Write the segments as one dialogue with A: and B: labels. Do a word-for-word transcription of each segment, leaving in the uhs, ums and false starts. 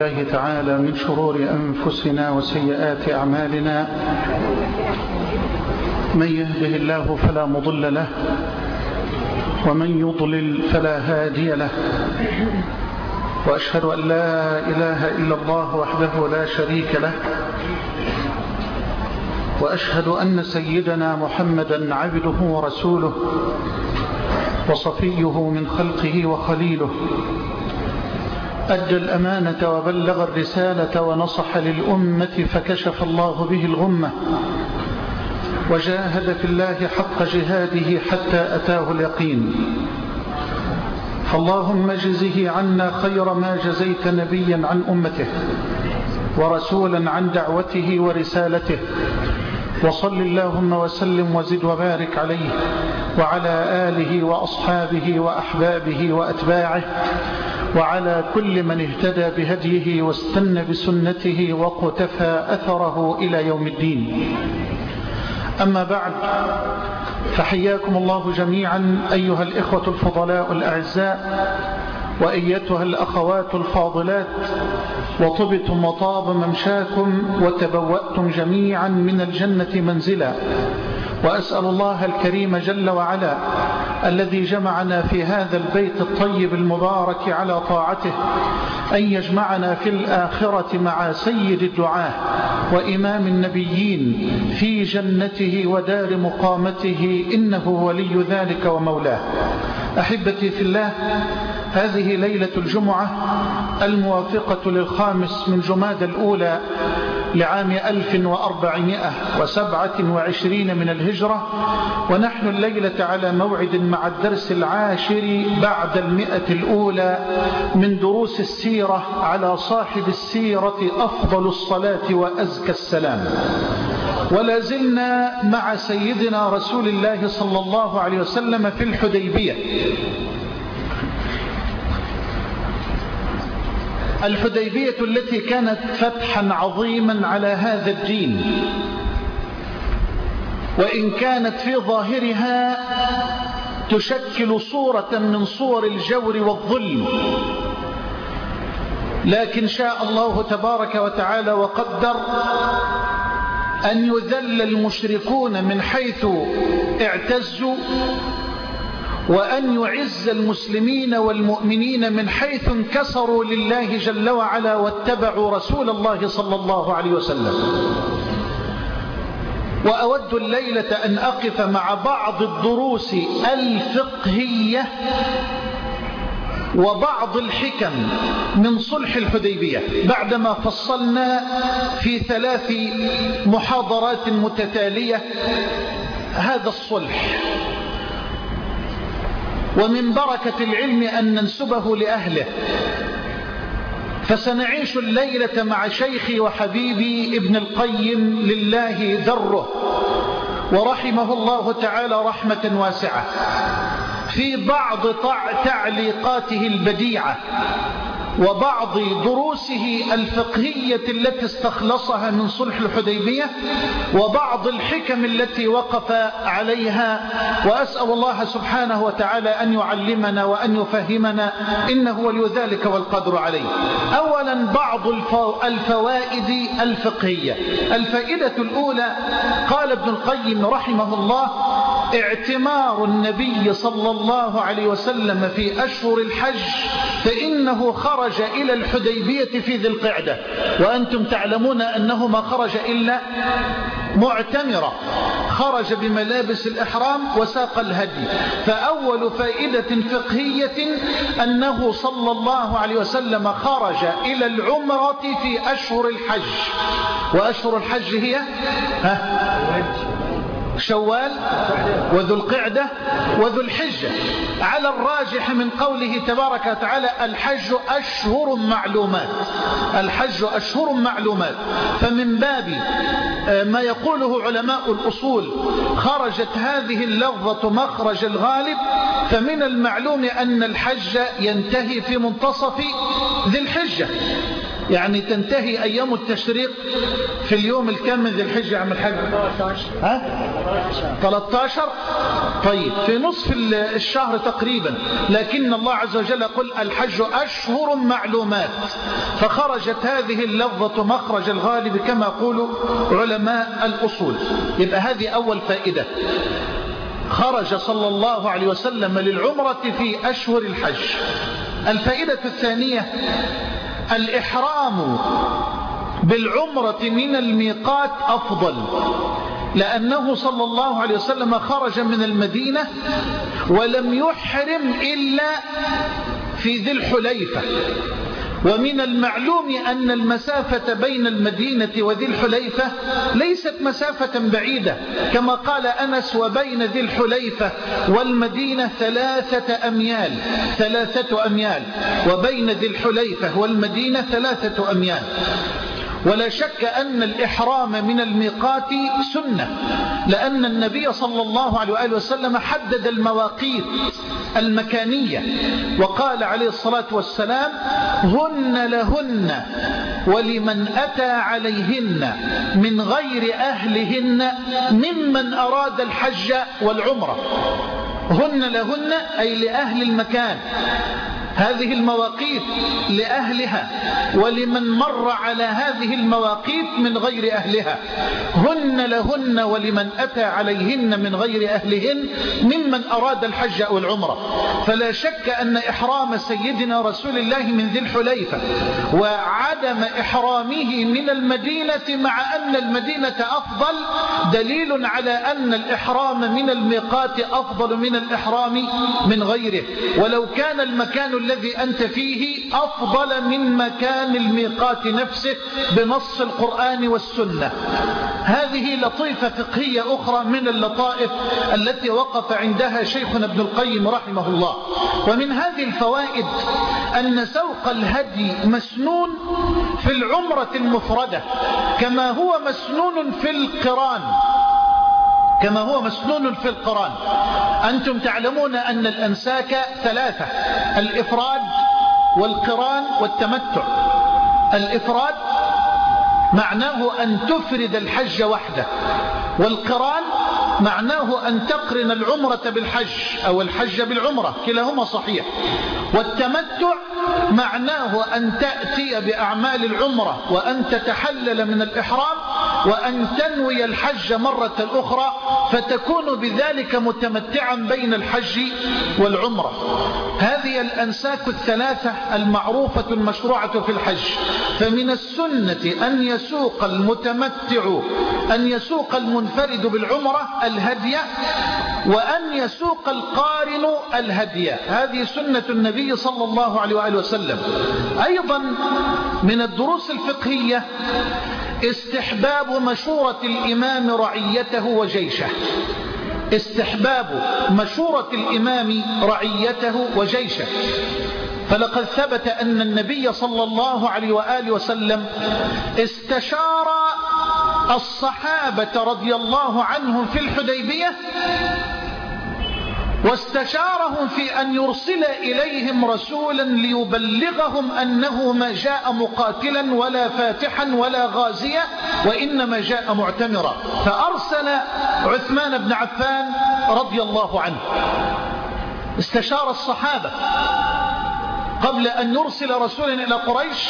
A: الله تعالى من شرور أنفسنا وسيئات أعمالنا. من يهده الله فلا مضل له ومن يضلل فلا هادي له، وأشهد أن لا إله إلا الله وحده لا شريك له، وأشهد أن سيدنا محمدا عبده ورسوله وصفيه من خلقه وخليله، أدى الأمانة وبلغ الرسالة ونصح للأمة فكشف الله به الغمة، وجاهد في الله حق جهاده حتى أتاه اليقين. فاللهم اجزه عنا خير ما جزيت نبيا عن أمته ورسولا عن دعوته ورسالته، وصل اللهم وسلم وزد وبارك عليه وعلى آله وأصحابه وأحبابه وأتباعه وعلى كل من اهتدى بهديه واستنى بسنته وقتفى أثره إلى يوم الدين. أما بعد، فحياكم الله جميعا أيها الإخوة الفضلاء الأعزاء وأيتها الأخوات الفاضلات، وطبتم وطاب ممشاكم وتبوأتم جميعا من الجنة منزلا. وأسأل الله الكريم جل وعلا الذي جمعنا في هذا البيت الطيب المبارك على طاعته أن يجمعنا في الآخرة مع سيد الدعاة وإمام النبيين في جنته ودار مقامته، إنه ولي ذلك ومولاه. أحبتي في الله، هذه ليلة الجمعة الموافقة للخامس من جماد الأولى لعام ألف وأربعمائة وسبعة وعشرين من الهجرة، ونحن الليلة على موعد مع الدرس العاشر بعد المئة الأولى من دروس السيرة على صاحب السيرة أفضل الصلاة وأزكى السلام. ولا زلنا مع سيدنا رسول الله صلى الله عليه وسلم في الحديبية. الحديبية التي كانت فتحا عظيما على هذا الدين، وإن كانت في ظاهرها تشكل صورة من صور الجور والظلم، لكن شاء الله تبارك وتعالى وقدر أن يذل المشركون من حيث اعتزوا، وأن يعز المسلمين والمؤمنين من حيث انكسروا لله جل وعلا واتبعوا رسول الله صلى الله عليه وسلم. وأود الليلة أن أقف مع بعض الدروس الفقهية وبعض الحكم من صلح الحديبية، بعدما فصلنا في ثلاث محاضرات متتالية هذا الصلح. ومن بركة العلم أن ننسبه لأهله، فسنعيش الليلة مع شيخي وحبيبي ابن القيم لله ذره ورحمه الله تعالى رحمة واسعة في بعض تعليقاته البديعة وبعض دروسه الفقهية التي استخلصها من صلح الحديبية وبعض الحكم التي وقف عليها. وأسأل الله سبحانه وتعالى أن يعلمنا وأن يفهمنا، إنه ولي ذلك والقدر عليه. أولا بعض الفوائد الفقهية. الفائدة الأولى، قال ابن القيم رحمه الله: اعتمار النبي صلى الله عليه وسلم في أشهر الحج، فإنه خرج إلى الحديبية في ذي القعدة، وأنتم تعلمون أنه ما خرج إلا معتمرة، خرج بملابس الإحرام وساق الهدي. فأول فائدة فقهية أنه صلى الله عليه وسلم خرج إلى العمرة في أشهر الحج. وأشهر الحج هي ها شوال وذو القعدة وذو الحجة، على الراجح من قوله تبارك وتعالى: الحج أشهر معلومات. الحج أشهر معلومات، فمن باب ما يقوله علماء الأصول خرجت هذه اللفظة مخرج الغالب، فمن المعلوم أن الحج ينتهي في منتصف ذي الحجة، يعني تنتهي أيام التشريق في اليوم الكام من ذي الحجة عم الحج؟ ها؟ ثلاثة عشر. طيب في نصف الشهر تقريبا، لكن الله عز وجل يقول الحج أشهر معلومات، فخرجت هذه اللفظة مخرج الغالب كما يقول علماء الأصول. يبقى هذه أول فائدة، خرج صلى الله عليه وسلم للعمرة في أشهر الحج. الفائدة الثانية الإحرام بالعمرة من الميقات أفضل، لأنه صلى الله عليه وسلم خرج من المدينة ولم يحرم إلا في ذي الحليفة، ومن المعلوم أن المسافة بين المدينة وذي الحليفة ليست مسافة بعيدة، كما قال أنس وبين ذي الحليفة والمدينة ثلاثة أميال ثلاثة أميال وبين ذي الحليفة والمدينة ثلاثة أميال. ولا شك أن الإحرام من الميقات سنة، لأن النبي صلى الله عليه وآله وسلم حدد المواقيت المكانية وقال عليه الصلاة والسلام هن لهن ولمن أتى عليهن من غير أهلهن ممن أراد الحج والعمرة. هن لهن أي لأهل المكان، هذه المواقيت لأهلها، ولمن مر على هذه المواقيت من غير أهلها. هن لهن ولمن أتى عليهن من غير أهلهن ممن أراد الحج أو العمرة. فلا شك أن إحرام سيدنا رسول الله من ذي الحليفة وعدم إحرامه من المدينة مع أن المدينة أفضل دليل على أن الإحرام من الميقات أفضل من الإحرام من غيره، ولو كان المكان الذي أنت فيه أفضل من مكان الميقات نفسه بنص القرآن والسنة. هذه لطيفة فقهية أخرى من اللطائف التي وقف عندها شيخنا ابن القيم رحمه الله. ومن هذه الفوائد أن سوق الهدي مسنون في العمرة المفردة كما هو مسنون في القران كما هو مسنون في القران. أنتم تعلمون أن الأنساك ثلاثة: الإفراد والقران والتمتع. الإفراد معناه أن تفرد الحج وحده، والقران معناه أن تقرن العمرة بالحج أو الحج بالعمرة، كلاهما صحيح. والتمتع معناه أن تأتي بأعمال العمرة وأن تتحلل من الإحرام وأن تنوي الحج مرة أخرى، فتكون بذلك متمتعا بين الحج والعمرة. هذه الأنساك الثلاثة المعروفة المشروعة في الحج. فمن السنة أن يسوق المتمتع أن يسوق المنفرد بالعمرة الهدي، وأن يسوق القارن الهدي. هذه سنة النبي صلى الله عليه وآله وسلم. أيضا من الدروس الفقهية استحباب مشورة الإمام رعيته وجيشه. استحباب مشورة الإمام رعيته وجيشه. فلقد ثبت أن النبي صلى الله عليه وآله وسلم استشار الصحابة رضي الله عنهم في الحديبية، واستشارهم في أن يرسل إليهم رسولا ليبلغهم أنه ما جاء مقاتلا ولا فاتحا ولا غازيا، وإنما جاء معتمرا. فأرسل عثمان بن عفان رضي الله عنه، استشار الصحابة قبل أن يرسل رسولا إلى قريش،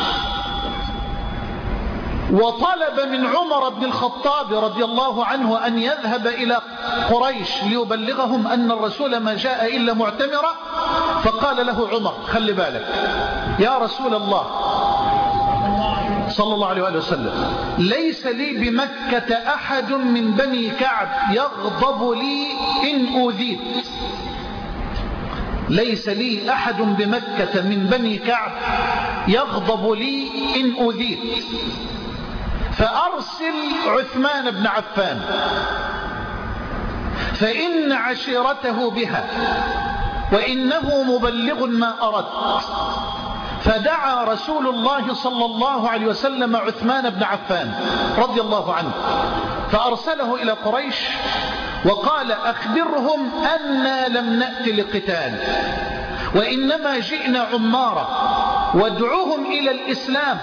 A: وطلب من عمر بن الخطاب رضي الله عنه أن يذهب إلى قريش ليبلغهم أن الرسول ما جاء إلا معتمرا. فقال له عمر: خلي بالك يا رسول الله صلى الله عليه وآله وسلم، ليس لي بمكة أحد من بني كعب يغضب لي إن أوذيت. ليس لي أحد بمكة من بني كعب يغضب لي إن أوذيت. فأرسل عثمان بن عفان فإن عشيرته بها وإنه مبلغ ما أردت. فدعا رسول الله صلى الله عليه وسلم عثمان بن عفان رضي الله عنه، فأرسله إلى قريش وقال: أخبرهم أننا لم نأت لقتال، وإنما جئنا عمارة، وادعوهم إلى الإسلام،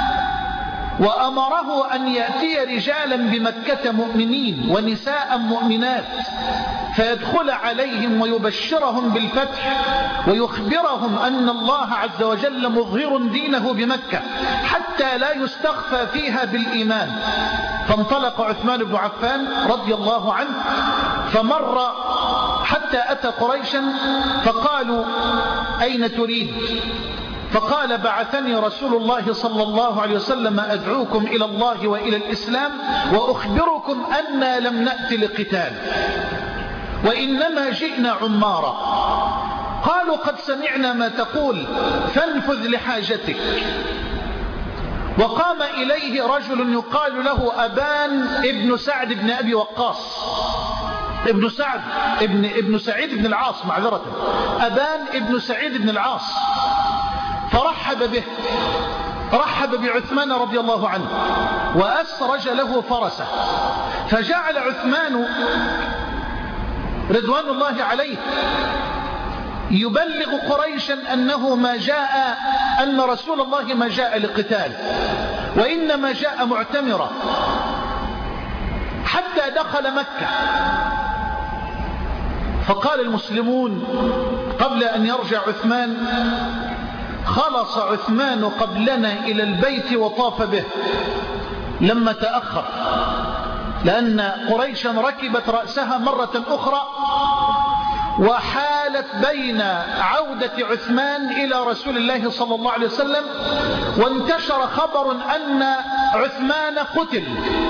A: وأمره أن يأتي رجالا بمكة مؤمنين ونساء مؤمنات فيدخل عليهم ويبشرهم بالفتح ويخبرهم أن الله عز وجل مظهر دينه بمكة حتى لا يستخفى فيها بالإيمان. فانطلق عثمان بن عفان رضي الله عنه فمر حتى أتى قريشا فقالوا أين تريد؟ فقال بعثني رسول الله صلى الله عليه وسلم أدعوكم إلى الله وإلى الإسلام وأخبركم أننا لم نأتي لقتال وإنما جئنا عمارا. قالوا قد سمعنا ما تقول فانفذ لحاجتك. وقام إليه رجل يقال له أبان ابن سعد بن أبي وقاص ابن سعد ابن, ابن سعيد بن العاص معذرة أبان ابن سعيد بن العاص، فرحب به، رحب بعثمان رضي الله عنه وأسرج له فرسه. فجعل عثمان رضوان الله عليه يبلغ قريشا أنه ما جاء أن رسول الله ما جاء لقتال وإنما جاء معتمرا، حتى دخل مكة. فقال المسلمون قبل أن يرجع عثمان خلص عثمان قبلنا إلى البيت وطاف به لما تأخر، لأن قريشا ركبت رأسها مرة أخرى وحالت بين عودة عثمان إلى رسول الله صلى الله عليه وسلم، وانتشر خبر أن عثمان قتل.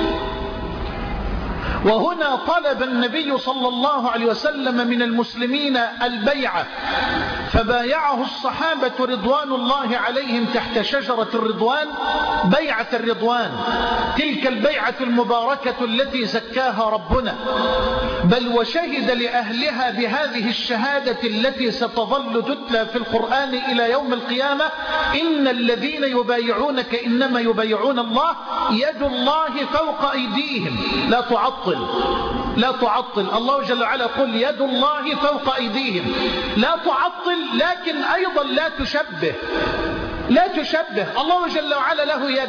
A: وهنا طلب النبي صلى الله عليه وسلم من المسلمين البيعة، فبايعه الصحابة رضوان الله عليهم تحت شجرة الرضوان بيعة الرضوان، تلك البيعة المباركة التي زكاها ربنا، بل وشهد لأهلها بهذه الشهادة التي ستظل تتلى في القرآن إلى يوم القيامة: إن الذين يبايعونك إنما يبايعون الله يد الله فوق أيديهم. لا تعطل لا تعطل الله جل وعلا قل يد الله فوق أيديهم، لا تعطل، لكن أيضا لا تشبه لا تشبه الله جل وعلا له يد،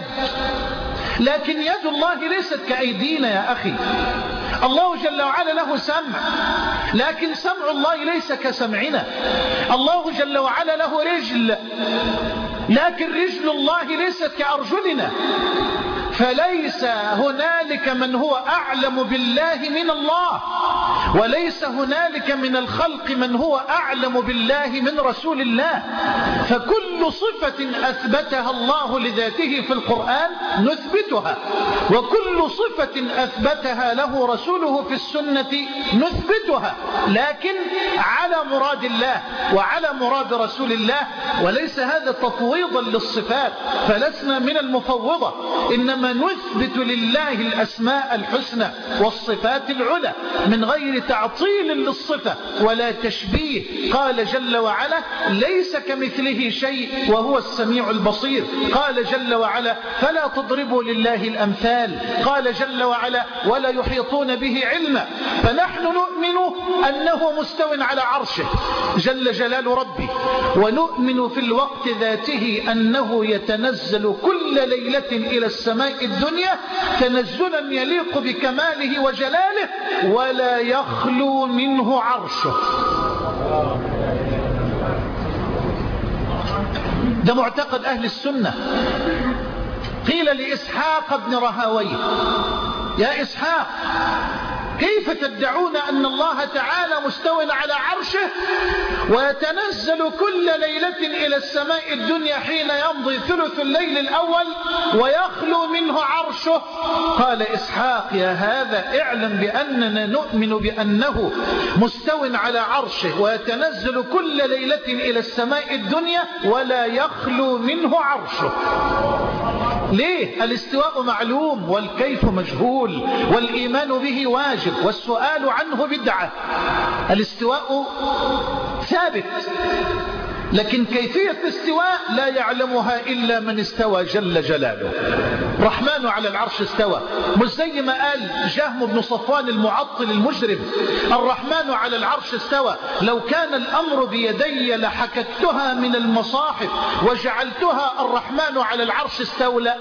A: لكن يد الله ليست كأيدينا يا أخي. الله جل وعلا له سمع، لكن سمع الله ليس كسمعنا. الله جل وعلا له رجل، لكن رجل الله ليست كأرجلنا. فليس هنالك من هو أعلم بالله من الله، وليس هنالك من الخلق من هو أعلم بالله من رسول الله. فكل صفة أثبتها الله لذاته في القرآن نثبتها، وكل صفة أثبتها له رسوله في السنة نثبتها، لكن على مراد الله وعلى مراد رسول الله، وليس هذا تفويضا للصفات، فلسنا من المفوضة، إنما نثبت لله الأسماء الحسنى والصفات العلى من غير تعطيل للصفة ولا تشبيه. قال جل وعلا: ليس كمثله شيء وهو السميع البصير. قال جل وعلا: فلا تضربوا لله الأمثال. قال جل وعلا: ولا يحيطون به علما. فنحن نؤمن أنه مستو على عرشه جل جلال ربي، ونؤمن في الوقت ذاته أنه يتنزل كل ليلة إلى السماء الدنيا تنزلا يليق بكماله وجلاله، ولا يخلو منه عرشه. ده معتقد أهل السنة. قيل لإسحاق بن راهويه: يا إسحاق، كيف تدعون أن الله تعالى مستو على عرشه ويتنزل كل ليلة إلى السماء الدنيا حين يمضي ثلث الليل الأول ويخلو منه عرشه؟ قال إسحاق: يا هذا، اعلم بأننا نؤمن بأنه مستو على عرشه ويتنزل كل ليلة إلى السماء الدنيا ولا يخلو منه عرشه. ليه؟ الاستواء معلوم والكيف مجهول والإيمان به واجب والسؤال عنه بدعة. الاستواء ثابت، لكن كيفية الاستواء لا يعلمها إلا من استوى جل جلاله. الرحمن على العرش استوى، مش زي ما قال جهم بن صفوان المعطل المجرم الرحمن على العرش استوى، لو كان الأمر بيدي لحككتها من المصاحف وجعلتها الرحمن على العرش استولى.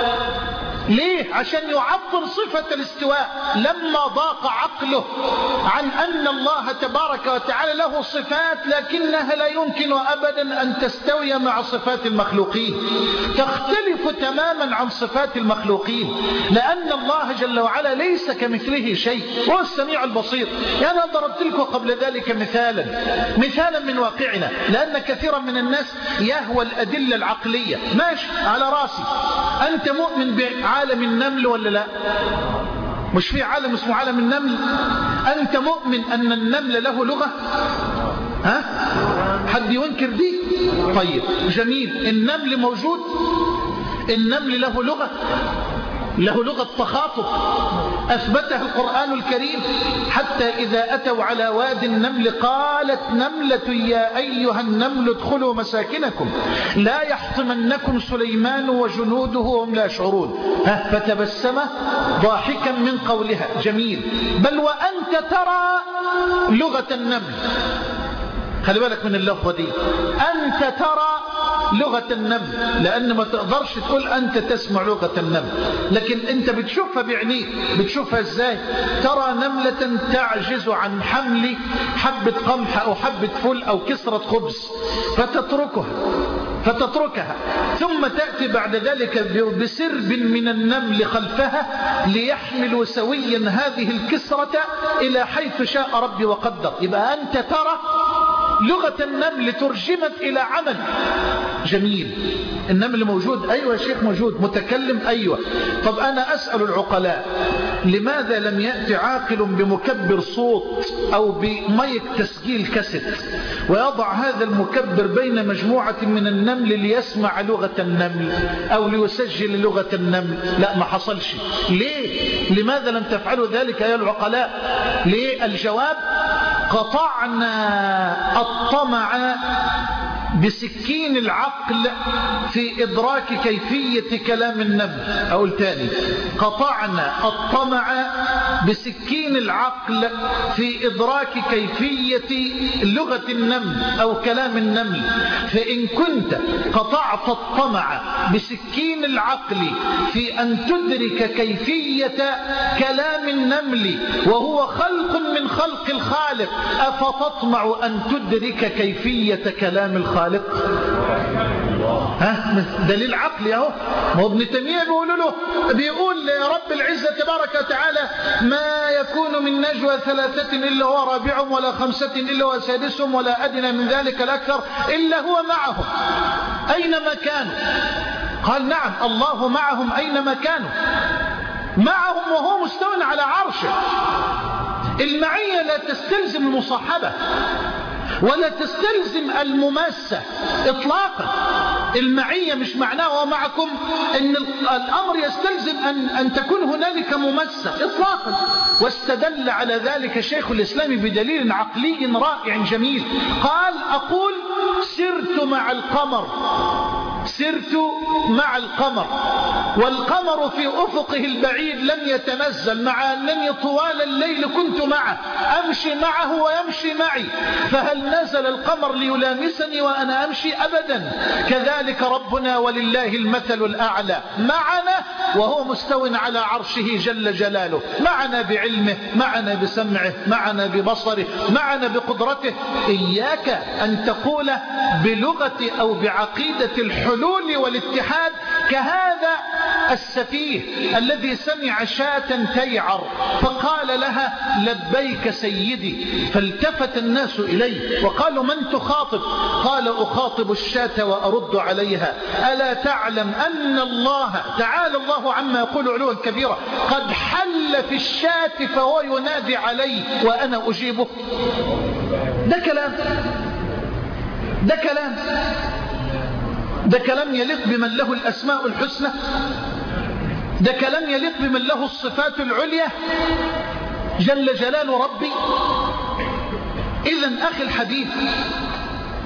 A: ليه؟ عشان يعطل صفة الاستواء لما ضاق عقله عن أن الله تبارك وتعالى له صفات لكنها لا يمكن أبدا أن تستوي مع صفات المخلوقين، تختلف تماما عن صفات المخلوقين، لأن الله جل وعلا ليس كمثله شيء، هو السميع البصير. يعني أنا ضربت لكم قبل ذلك مثالا مثالا من واقعنا، لأن كثيرا من الناس يهوى الأدلة العقلية. ماشي على راسي، أنت مؤمن بعالم النمل ولا لا؟ مش في عالم اسمه عالم النمل؟ أنت مؤمن أن النمل له لغة؟ ها؟ حد ينكر دي؟ طيب جميل. النمل موجود؟ النمل له لغة؟ له لغة تخاطب أثبتها القرآن الكريم، حتى إذا أتوا على واد النمل قالت نملة يا أيها النمل ادخلوا مساكنكم لا يحطمنكم سليمان وجنوده وهم لا يشعرون، فتبسم ضاحكا من قولها. جميل. بل وأنت ترى لغة النمل، خلي بالك من اللفظة دي، أنت ترى لغة النمل، لأن ما تقدرش تقول أنت تسمع لغة النمل، لكن أنت بتشوفها بعينيك. بتشوفها إزاي؟ ترى نملة تعجز عن حمل حبة قمح أو حبة فل أو كسرة خبز فتتركها فتتركها ثم تأتي بعد ذلك بسرب من النمل خلفها ليحملوا سويا هذه الكسرة إلى حيث شاء ربي وقدر. يبقى أنت ترى لغة النمل ترجمت إلى عمل. جميل. النمل موجود؟ أيوة يا شيخ موجود. متكلم؟ أيوة. طب أنا أسأل العقلاء، لماذا لم يأتي عاقل بمكبر صوت أو بميك تسجيل كاسيت ويضع هذا المكبر بين مجموعة من النمل ليسمع لغة النمل أو ليسجل لغة النمل؟ لا، ما حصلش. ليه؟ لماذا لم تفعلوا ذلك يا العقلاء؟ ليه؟ الجواب: قطعنا الطمع بسكين العقل في إدراك كيفية كلام النمل. أقول تاني: قطعنا الطمع بسكين العقل في إدراك كيفية لغة النمل أو كلام النمل. فإن كنت قطعت الطمع بسكين العقل في أن تدرك كيفية كلام النمل وهو خلق من خلق الخالق، أفتطمع أن تدرك كيفية كلام الخالق؟ ها؟ دليل عقلي اهو. ما هو ابن تيمية بيقول له بيقول رب العزة تبارك وتعالى: ما يكون من نجوى ثلاثة إلا هو رابعهم ولا خمسة إلا هو سادسهم ولا أدنى من ذلك الأكثر إلا هو معهم أينما كانوا. قال: نعم، الله معهم أينما كانوا، معهم وهو مستوٍ على عرشه. المعية لا تستلزم المصاحبة ولا تستلزم المماسة إطلاقا. المعية مش معناه ومعكم أن الأمر يستلزم أن, أن تكون هنالك مماسة إطلاقا. واستدل على ذلك شيخ الإسلام بدليل عقلي رائع جميل. قال: أقول سرت مع القمر سرت مع القمر والقمر في أفقه البعيد لم يتنزل، مع أنني طوال الليل كنت معه، أمشي معه ويمشي معي، فهل نزل القمر ليلامسني وأنا أمشي؟ أبدا. كذلك ربنا ولله المثل الأعلى، معنا وهو مستو على عرشه جل جلاله، معنا بعلمه، معنا بسمعه، معنا ببصره، معنا بقدرته. إياك أن تقول بلغة أو بعقيدة الحلول والاتحاد كهذا السفيه الذي سمع شاة تيعر فقال لها: لبيك سيدي، فالتفت الناس إليه وقالوا: من تخاطب؟ قال: أخاطب الشاة وأرد عليها. ألا تعلم أن الله تعالى الله عما يقول علوا كبيرا قد حل في الشاة فهو ينادي علي وأنا أجيبه؟ ده كلام ده كلام ده كلام يليق بمن له الأسماء الحسنى؟ ده كلام يليق بمن له الصفات العليا جل جلال ربي؟ إذن أخي الحبيب،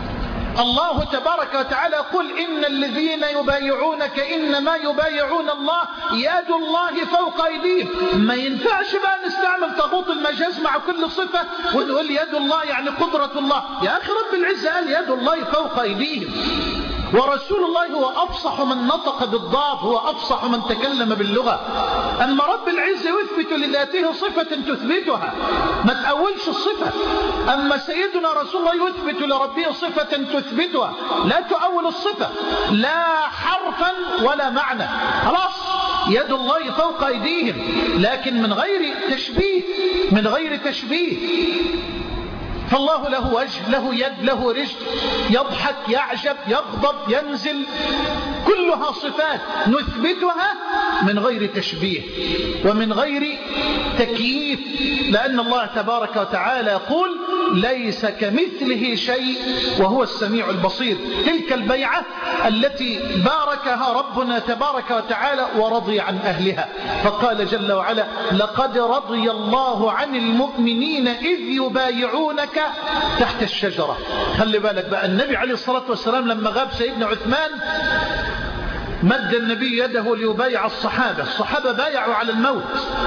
A: الله تبارك وتعالى يقول إن الذين يبايعونك إنما يبايعون الله يد الله فوق أيديهم. ما ينفعش بقى نستعمل طاغوت المجاز مع كل صفة ونقول يد الله يعني قدرة الله. يا أخي رب العزة قال يد الله فوق أيديهم، ورسول الله هو أفصح من نطق بالضاد، هو أفصح من تكلم باللغة. أما رب العزة يثبت لذاته صفة تثبتها، ما تأولش الصفة. أما سيدنا رسول الله يثبت لربه صفة تثبتها، لا تؤول الصفة، لا حرفا ولا معنى. خلاص يد الله فوق أيديهم، لكن من غير تشبيه، من غير تشبيه. فالله له وجه، له يد، له رجل، يضحك، يعجب، يغضب، ينزل، كلها صفات نثبتها من غير تشبيه ومن غير تكييف، لأن الله تبارك وتعالى يقول ليس كمثله شيء وهو السميع البصير. تلك البيعة التي باركها ربنا تبارك وتعالى ورضي عن أهلها، فقال جل وعلا لقد رضي الله عن المؤمنين إذ يبايعونك تحت الشجرة. خلي بالك بقى، النبي عليه الصلاة والسلام لما غاب سيدنا عثمان مد النبي يده ليبايع الصحابة. الصحابة بايعوا على الموت،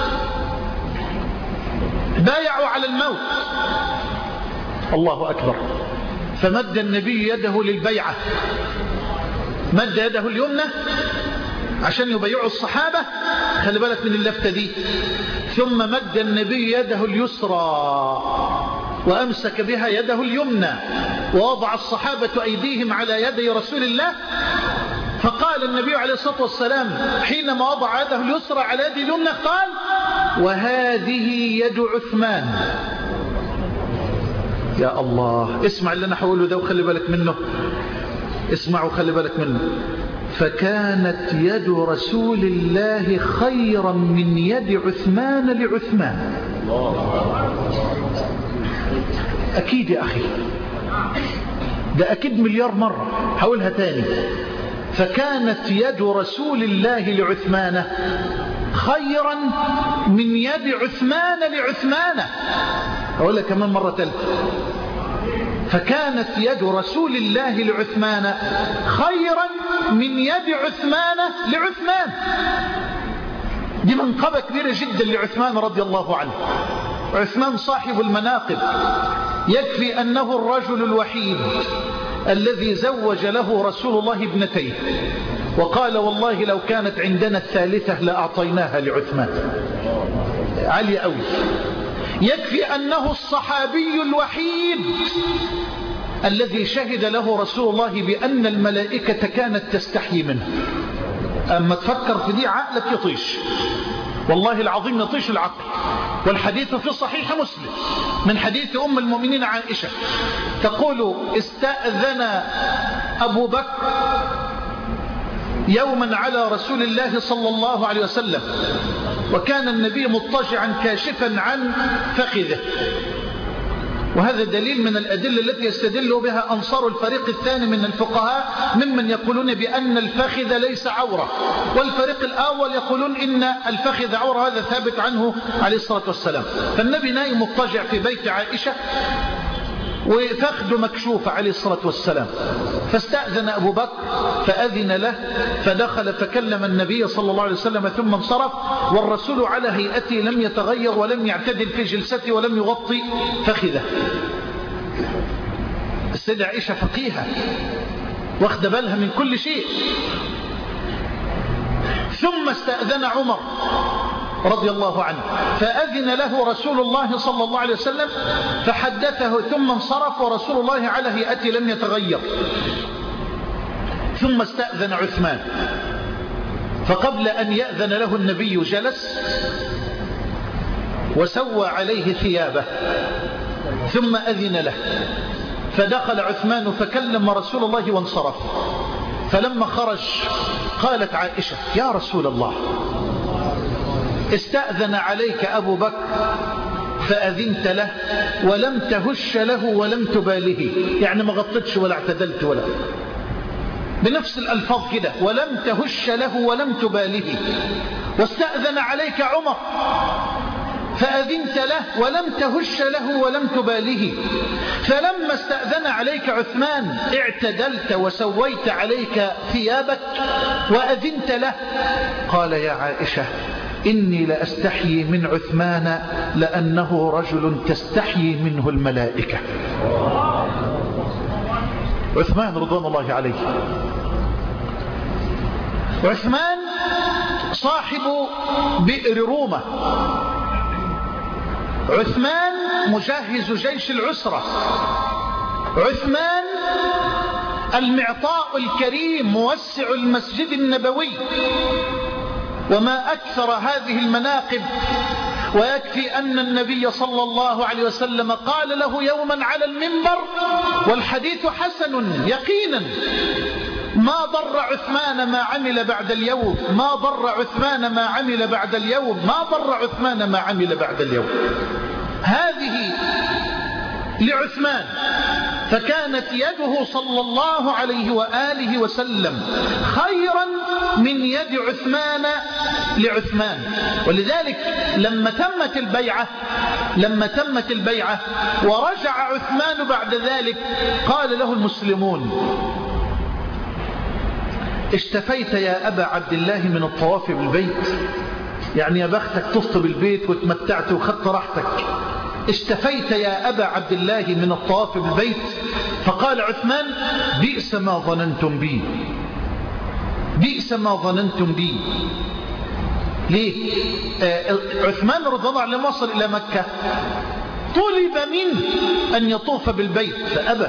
A: بايعوا على الموت. الله أكبر. فمد النبي يده للبيعة، مد يده اليمنى عشان يبايعوا الصحابة. خلي بالك من اللفتة دي. ثم مد النبي يده اليسرى وأمسك بها يده اليمنى، ووضع الصحابة أيديهم على يدي رسول الله. فقال النبي عليه الصلاة والسلام حينما وضع يده اليسرى على يده اليمنى قال وهذه يد عثمان. يا الله، اسمع اللي أنا حقوله ده وخلي بالك منه، اسمعوا خلي بالك منه. فكانت يد رسول الله خيرا من يد عثمان لعثمان. أكيد يا أخي، ده أكيد مليار مرة. حاولها تاني. فكانت يد رسول الله لعثمان خيرا من يد عثمان لعثمان. أقول لك كمان مرة ثالثة. فكانت يد رسول الله لعثمان خيرا من يد عثمان لعثمان. دي منقبة كبيرة جدا لعثمان رضي الله عنه. عثمان صاحب المناقب، يكفي أنه الرجل الوحيد الذي زوج له رسول الله ابنتيه، وقال والله لو كانت عندنا الثالثة لأعطيناها لعثمان. عالية أوي. يكفي أنه الصحابي الوحيد الذي شهد له رسول الله بأن الملائكة كانت تستحيي منه. أما تفكر في دي عقلك يطيش، والله العظيم يطيش العقل. والحديث في صحيح مسلم من حديث أم المؤمنين عائشة تقول استأذن أبو بكر يوما على رسول الله صلى الله عليه وسلم، وكان النبي مضطجعا كاشفا عن فخذه. وهذا دليل من الأدلة التي يستدل بها أنصار الفريق الثاني من الفقهاء ممن يقولون بأن الفخذ ليس عورة، والفريق الأول يقولون إن الفخذ عورة. هذا ثابت عنه عليه الصلاة والسلام. فالنبي نايم مضطجع في بيت عائشة وفخذ مكشوف عليه الصلاة والسلام. فاستأذن أبو بكر فأذن له، فدخل فكلم النبي صلى الله عليه وسلم ثم انصرف، والرسول على هيئته لم يتغير ولم يعتدل في جلسته ولم يغطي فخذه. السيدة عائشة فقيهة واخد بالها من كل شيء. ثم استأذن عمر رضي الله عنه فأذن له رسول الله صلى الله عليه وسلم فحدثه ثم انصرف، ورسول الله على هيئته لم يتغير. ثم استأذن عثمان، فقبل أن يأذن له النبي جلس وسوى عليه ثيابه ثم أذن له، فدخل عثمان فكلم رسول الله وانصرف. فلما خرج قالت عائشة يا رسول الله استأذن عليك أبو بكر فأذنت له ولم تهش له ولم تباله، يعني ما غطتش ولا اعتدلت ولا، بنفس الألفاظ كده، ولم تهش له ولم تباله. واستأذن عليك عمر فأذنت له ولم تهش له ولم تباله، فلما استأذن عليك عثمان اعتدلت وسويت عليك ثيابك وأذنت له. قال يا عائشة إني لأستحيي من عثمان لأنه رجل تستحيي منه الملائكة. عثمان رضوان الله عليه، عثمان صاحب بئر رومة، عثمان مجهز جيش العسرة، عثمان المعطاء الكريم موسع المسجد النبوي. وما أكثر هذه المناقب، ويكفي أن النبي صلى الله عليه وسلم قال له يوما على المنبر والحديث حسن يقينا: ما ضر عثمان ما عمل بعد اليوم، ما ضر عثمان ما عمل بعد اليوم، ما ضر عثمان ما عمل بعد اليوم. هذه لعثمان، فكانت يده صلى الله عليه وآله وسلم خيرا من يد عثمان لعثمان. ولذلك لما تمت البيعة لما تمت البيعة ورجع عثمان بعد ذلك قال له المسلمون: اشتفيت يا أبا عبد الله من الطواف بالبيت، يعني يا بختك طفت بالبيت وتمتعت وخدت راحتك، اشتفيت يا أبا عبد الله من الطواف بالبيت. فقال عثمان: بئس ما ظننتم بي، بئس ما ظننتم بي. ليه؟ آه عثمان رضي الله عنه وصل إلى مكة طلب منه أن يطوف بالبيت فأبى.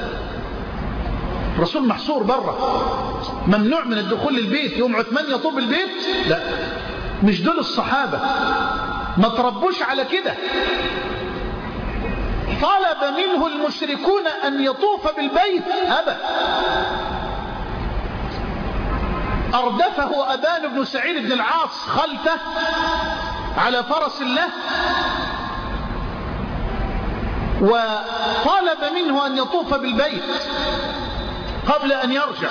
A: رسول محصور برا، ممنوع من الدخول للبيت، يوم عثمان يطوف بالبيت؟ لا، مش دول الصحابة، ما تربوش على كده. طلب منه المشركون أن يطوف بالبيت، أبى. أردفه أبان بن سعيد بن العاص خلفه على فرس له، وطلب منه أن يطوف بالبيت قبل أن يرجع.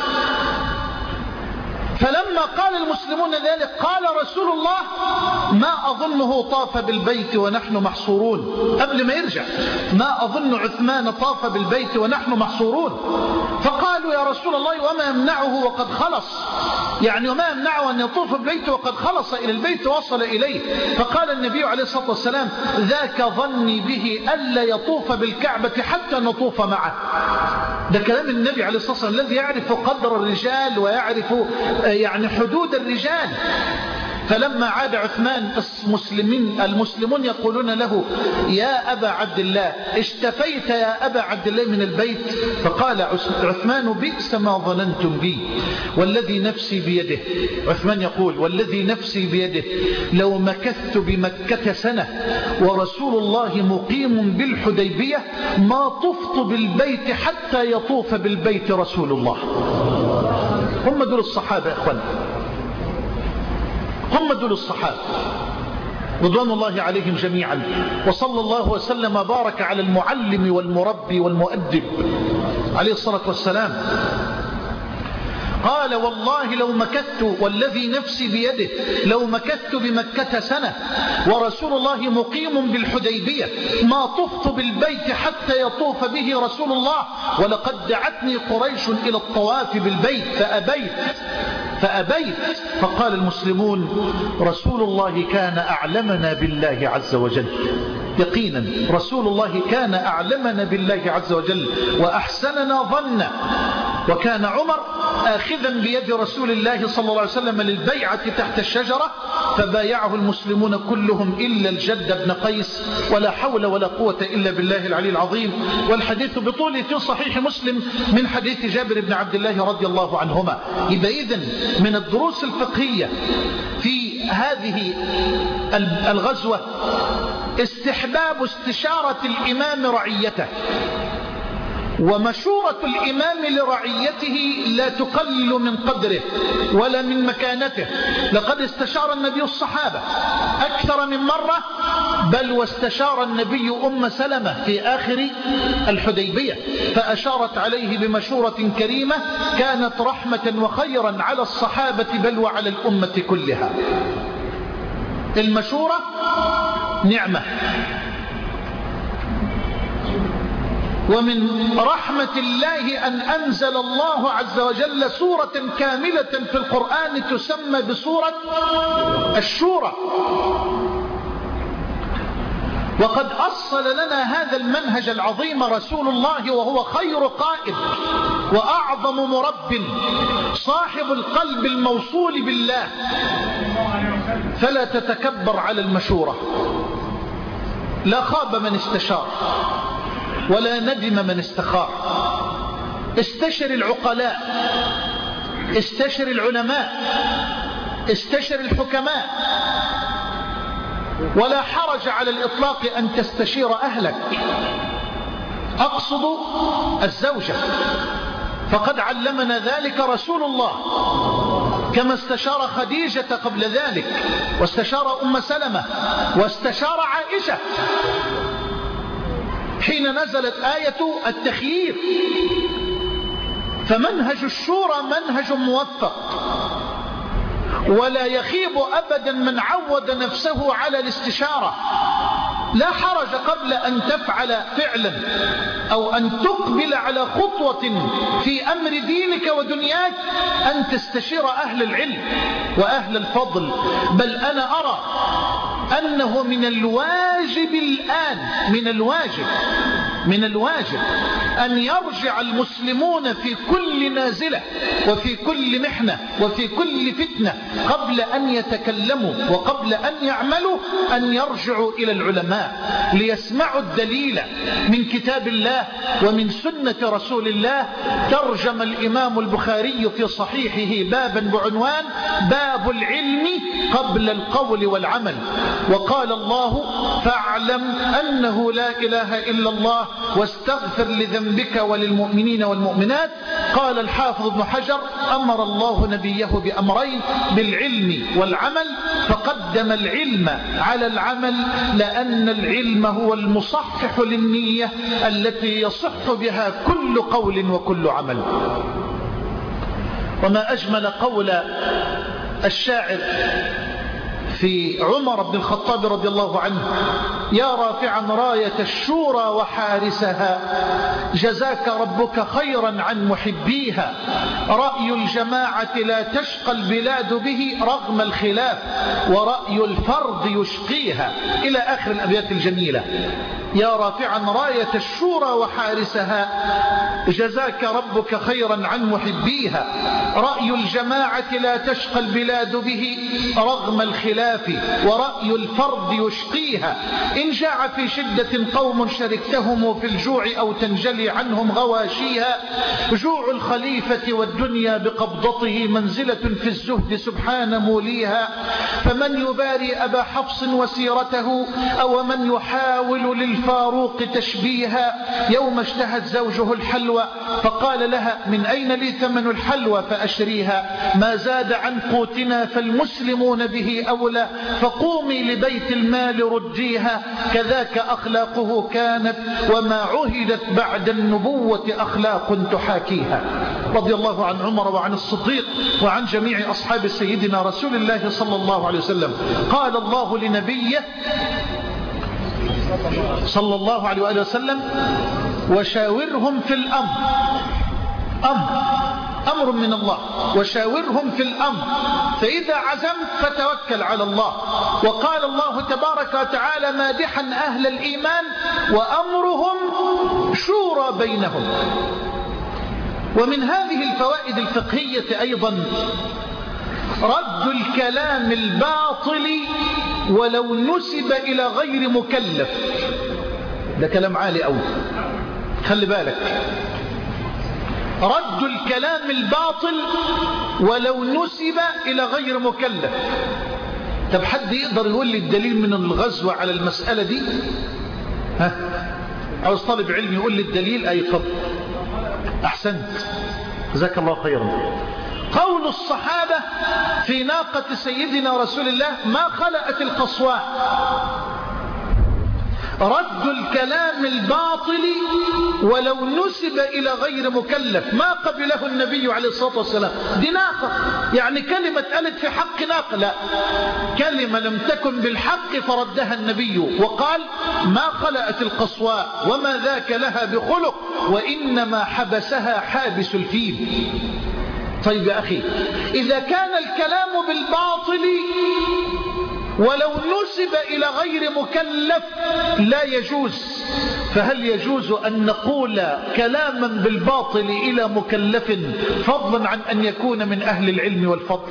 A: فلما قال المسلمون ذلك قال رسول الله: ما أظنه طاف بالبيت ونحن محصورون. قبل ما يرجع: ما أظن عثمان طاف بالبيت ونحن محصورون. فقالوا: يا رسول الله وما يمنعه وقد خلص، يعني وما يمنعه أن يطوف بالبيت وقد خلص إلى البيت وصل إليه. فقال النبي عليه الصلاة والسلام: ذاك ظني به ألا يطوف بالكعبة حتى نطوف معه. ده كلام النبي عليه الصلاة والسلام الذي يعرف قدر الرجال ويعرف يعني حدود الرجال. فلما عاد عثمان المسلمين, المسلمون يقولون له: يا أبا عبد الله اشتفيت يا أبا عبد الله من البيت. فقال عثمان: بئس ما ظننتم بي والذي نفسي بيده. عثمان يقول: والذي نفسي بيده لو مكثت بمكة سنة ورسول الله مقيم بالحديبية ما طفت بالبيت حتى يطوف بالبيت رسول الله. هم دول الصحابة يا أخوان، هم دول الصحابة رضوان الله عليهم جميعا. وصلى الله وسلم وبارك على المعلم والمربي والمؤدب عليه الصلاة والسلام. قال: والله لو مكثت والذي نفسي بيده لو مكثت بمكة سنة ورسول الله مقيم بالحديبية ما طفت بالبيت حتى يطوف به رسول الله، ولقد دعتني قريش إلى الطواف بالبيت فأبيت فأبيت فقال المسلمون: رسول الله كان أعلمنا بالله عز وجل. يقينا رسول الله كان أعلمنا بالله عز وجل وأحسننا ظنا. وكان عمر آخذا بيد رسول الله صلى الله عليه وسلم للبيعة تحت الشجرة، فبايعه المسلمون كلهم إلا الجد بن قيس، ولا حول ولا قوة إلا بالله العلي العظيم. والحديث بطوله في صحيح مسلم من حديث جابر بن عبد الله رضي الله عنهما. يبقى إذن من الدروس الفقهية في هذه الغزوة استحباب استشارة الإمام رعيته، ومشورة الإمام لرعيته لا تقلل من قدره ولا من مكانته. لقد استشار النبي الصحابة أكثر من مرة، بل واستشار النبي أم سلمة في آخر الحديبية فأشارت عليه بمشورة كريمة كانت رحمة وخيرا على الصحابة بل وعلى الأمة كلها. المشورة نعمة. ومن رحمة الله أن أنزل الله عز وجل سورة كاملة في القرآن تسمى بسورة الشورى. وقد أصل لنا هذا المنهج العظيم رسول الله وهو خير قائد وأعظم مرب صاحب القلب الموصول بالله. فلا تتكبر على المشورة. لا خاب من استشار ولا ندم من استخار. استشر العقلاء، استشر العلماء، استشر الحكماء. ولا حرج على الإطلاق أن تستشير أهلك، أقصد الزوجة، فقد علمنا ذلك رسول الله كما استشار خديجة قبل ذلك، واستشار أم سلمة، واستشار عائشة حين نزلت آية التخيير. فمنهج الشورى منهج موفق، ولا يخيب أبدا من عود نفسه على الاستشارة. لا حرج قبل أن تفعل فعلا أو أن تقبل على خطوة في أمر دينك ودنياك أن تستشير أهل العلم وأهل الفضل. بل أنا أرى أنه من الواجب الآن من الواجب من الواجب أن يرجع المسلمون في كل نازلة وفي كل محنة وفي كل فتنة قبل أن يتكلموا وقبل أن يعملوا أن يرجعوا إلى العلماء ليسمعوا الدليل من كتاب الله ومن سنة رسول الله. ترجم الإمام البخاري في صحيحه بابا بعنوان باب العلم قبل القول والعمل، وقال الله فاعلم أنه لا إله إلا الله واستغفر لذنبك وللمؤمنين والمؤمنات. قال الحافظ ابن حجر أمر الله نبيه بأمرين بالعلم والعمل، فقدم العلم على العمل لأن العلم هو المصحح للنية التي يصح بها كل قول وكل عمل. وما أجمل قول الشاعر في عمر بن الخطاب رضي الله عنه: يا رافعا راية الشورى وحارسها جزاك ربك خيرا عن محبيها، رأي الجماعة لا تشقى البلاد به رغم الخلاف، ورأي الفرد يشقيها، إلى آخر الأبيات الجميلة. يا رافعا راية الشورى وحارسها جزاك ربك خيرا عن محبيها، رأي الجماعة لا تشقى البلاد به رغم الخلاف، ورأي الفرد يشقيها. إن جاع في شدة قوم شركتهم في الجوع أو تنجلي عنهم غواشيها، جوع الخليفة والدنيا بقبضته منزلة في الزهد سبحان موليها. فمن يباري أبا حفص وسيرته أو من يحاول للفاروق تشبيها، يوم اشتهت زوجه الحلوى فقال لها من أين لي ثمن الحلوى فأشريها، ما زاد عن قوتنا فالمسلمون به أولى، فقومي لبيت المال رديها. كذاك أخلاقه كانت وما عهدت بعد النبوة أخلاق تحاكيها. رضي الله عن عمر وعن الصديق وعن جميع أصحاب سيدنا رسول الله صلى الله عليه وسلم. قال الله لنبيه صلى الله عليه وآله وسلم: وشاورهم في الأمر. أمر أمر من الله، وشاورهم في الأمر، فإذا عزمت فتوكل على الله. وقال الله تبارك وتعالى مادحا أهل الإيمان: وأمرهم شورى بينهم. ومن هذه الفوائد الفقهية أيضا رد الكلام الباطل ولو نسب إلى غير مكلف. ده كلام عالي أوي، خلي بالك. رد الكلام الباطل ولو نسب إلى غير مكلف. طب حد يقدر يقول لي الدليل من الغزوة على المسألة دي؟ ها؟ عاوز طالب علم يقول لي الدليل؟ أي فضل، أحسنت، جزاك الله خيرا. قول الصحابة في ناقة سيدنا رسول الله: ما خلأت القصواء. رد الكلام الباطل ولو نسب إلى غير مكلف ما قبله النبي عليه الصلاة والسلام. دي ناقة، يعني كلمة قالت في حق ناقة، لا، كلمة لم تكن بالحق فردها النبي وقال ما خلأت القصواء وما ذاك لها بخلق وإنما حبسها حابس الفيل. طيب يا أخي، إذا كان الكلام بالباطل ولو نسب إلى غير مكلف لا يجوز، فهل يجوز أن نقول كلاما بالباطل إلى مكلف فضلا عن أن يكون من أهل العلم والفضل؟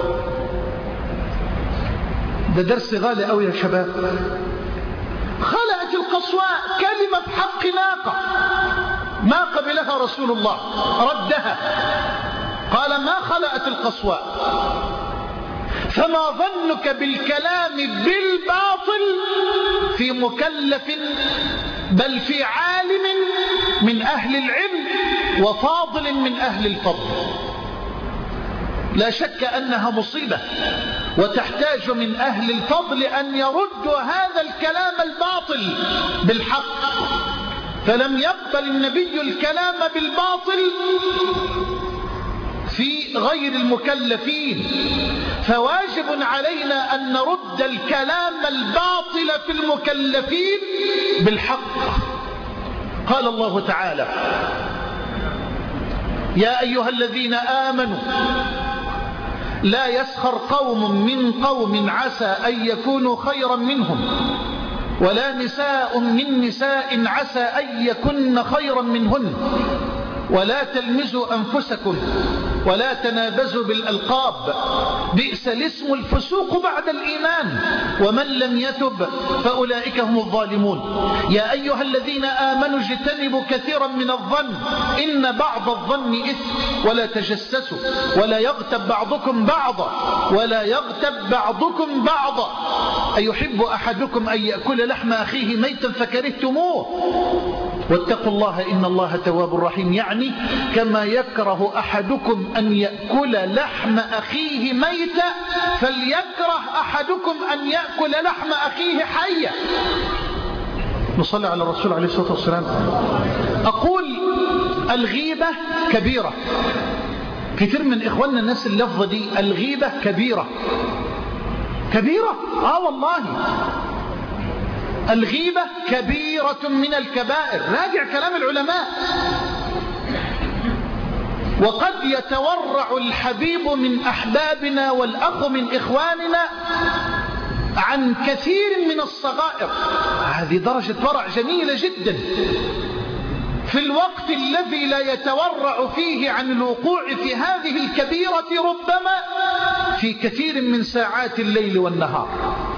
A: ده درس غالي أوي يا شباب. خلأت القصواء كلمة بحق ناقة ما قبلها رسول الله، ردها قال ما خلأت القصواء. فما ظنك بالكلام بالباطل في مكلف بل في عالم من أهل العلم وفاضل من أهل الفضل؟ لا شك أنها مصيبة، وتحتاج من أهل الفضل أن يردوا هذا الكلام الباطل بالحق. فلم يقبل النبي الكلام بالباطل في غير المكلفين، فواجب علينا أن نرد الكلام الباطل في المكلفين بالحق. قال الله تعالى يا أيها الذين آمنوا لا يسخر قوم من قوم عسى أن يكونوا خيرا منهم ولا نساء من نساء عسى أن يكن خيرا منهن ولا تلمزوا أنفسكم ولا تنابزوا بالألقاب بئس الاسم الفسوق بعد الإيمان ومن لم يتب فأولئك هم الظالمون. يا أيها الذين آمنوا اجتنبوا كثيرا من الظن إن بعض الظن إثم ولا تجسسوا ولا يغتب بعضكم بعضا ولا يغتب بعضكم بعضا أيحب أحدكم أن يأكل لحم أخيه ميتا فكرهتموه واتقوا الله إن الله تواب رحيم. يعني كما يكره أحدكم أن يأكل لحم أخيه ميتا فليكره أحدكم أن يأكل لحم أخيه حيا. نصلي على الرسول عليه الصلاة والسلام. أقول الغيبة كبيرة. كثير من إخواننا الناس اللفظة دي الغيبة كبيرة كبيرة آه والله الغيبة كبيرة من الكبائر. راجع كلام العلماء. وقد يتورع الحبيب من أحبابنا والأخ من إخواننا عن كثير من الصغائر. هذه درجة ورع جميلة جدا في الوقت الذي لا يتورع فيه عن الوقوع في هذه الكبيرة ربما في كثير من ساعات الليل والنهار.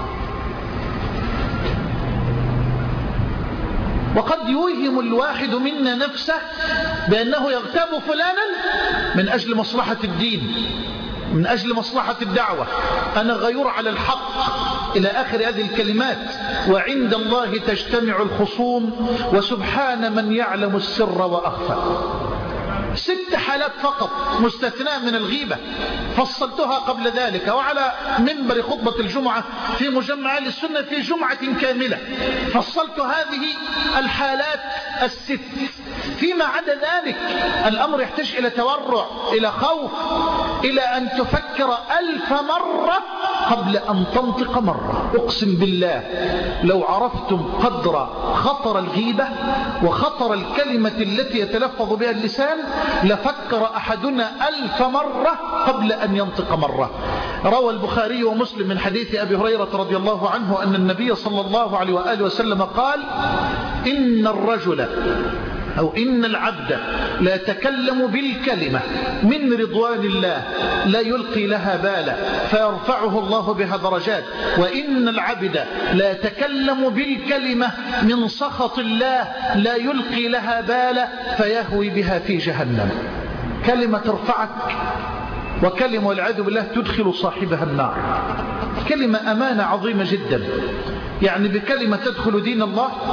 A: وقد يوهم الواحد منا نفسه بأنه يغتاب فلانا من أجل مصلحة الدين من أجل مصلحة الدعوة، أنا غيور على الحق إلى آخر هذه الكلمات. وعند الله تجتمع الخصوم وسبحان من يعلم السر وأخفى. ست حالات فقط مستثناء من الغيبة فصلتها قبل ذلك وعلى منبر خطبة الجمعة في مجمع أهل السنة في جمعة كاملة فصلت هذه الحالات الست. فيما عدا ذلك الأمر يحتاج إلى تورع إلى خوف إلى أن تفكر ألف مرة قبل أن تنطق مرة. أقسم بالله لو عرفتم قدر خطر الغيبة وخطر الكلمة التي يتلفظ بها اللسان لفكر أحدنا ألف مرة قبل أن ينطق مرة. روى البخاري ومسلم من حديث أبي هريرة رضي الله عنه أن النبي صلى الله عليه وآله وسلم قال إن الرجل أو إن العبد لا يتكلم بالكلمة من رضوان الله لا يلقي لها بالا فيرفعه الله بها درجات وإن العبد لا يتكلم بالكلمة من سخط الله لا يلقي لها بالا فيهوي بها في جهنم. كلمة ترفعك وكلمة والعياذ بالله تدخل صاحبها النار. كلمة أمانة عظيمة جدا. يعني بكلمة تدخل دين الله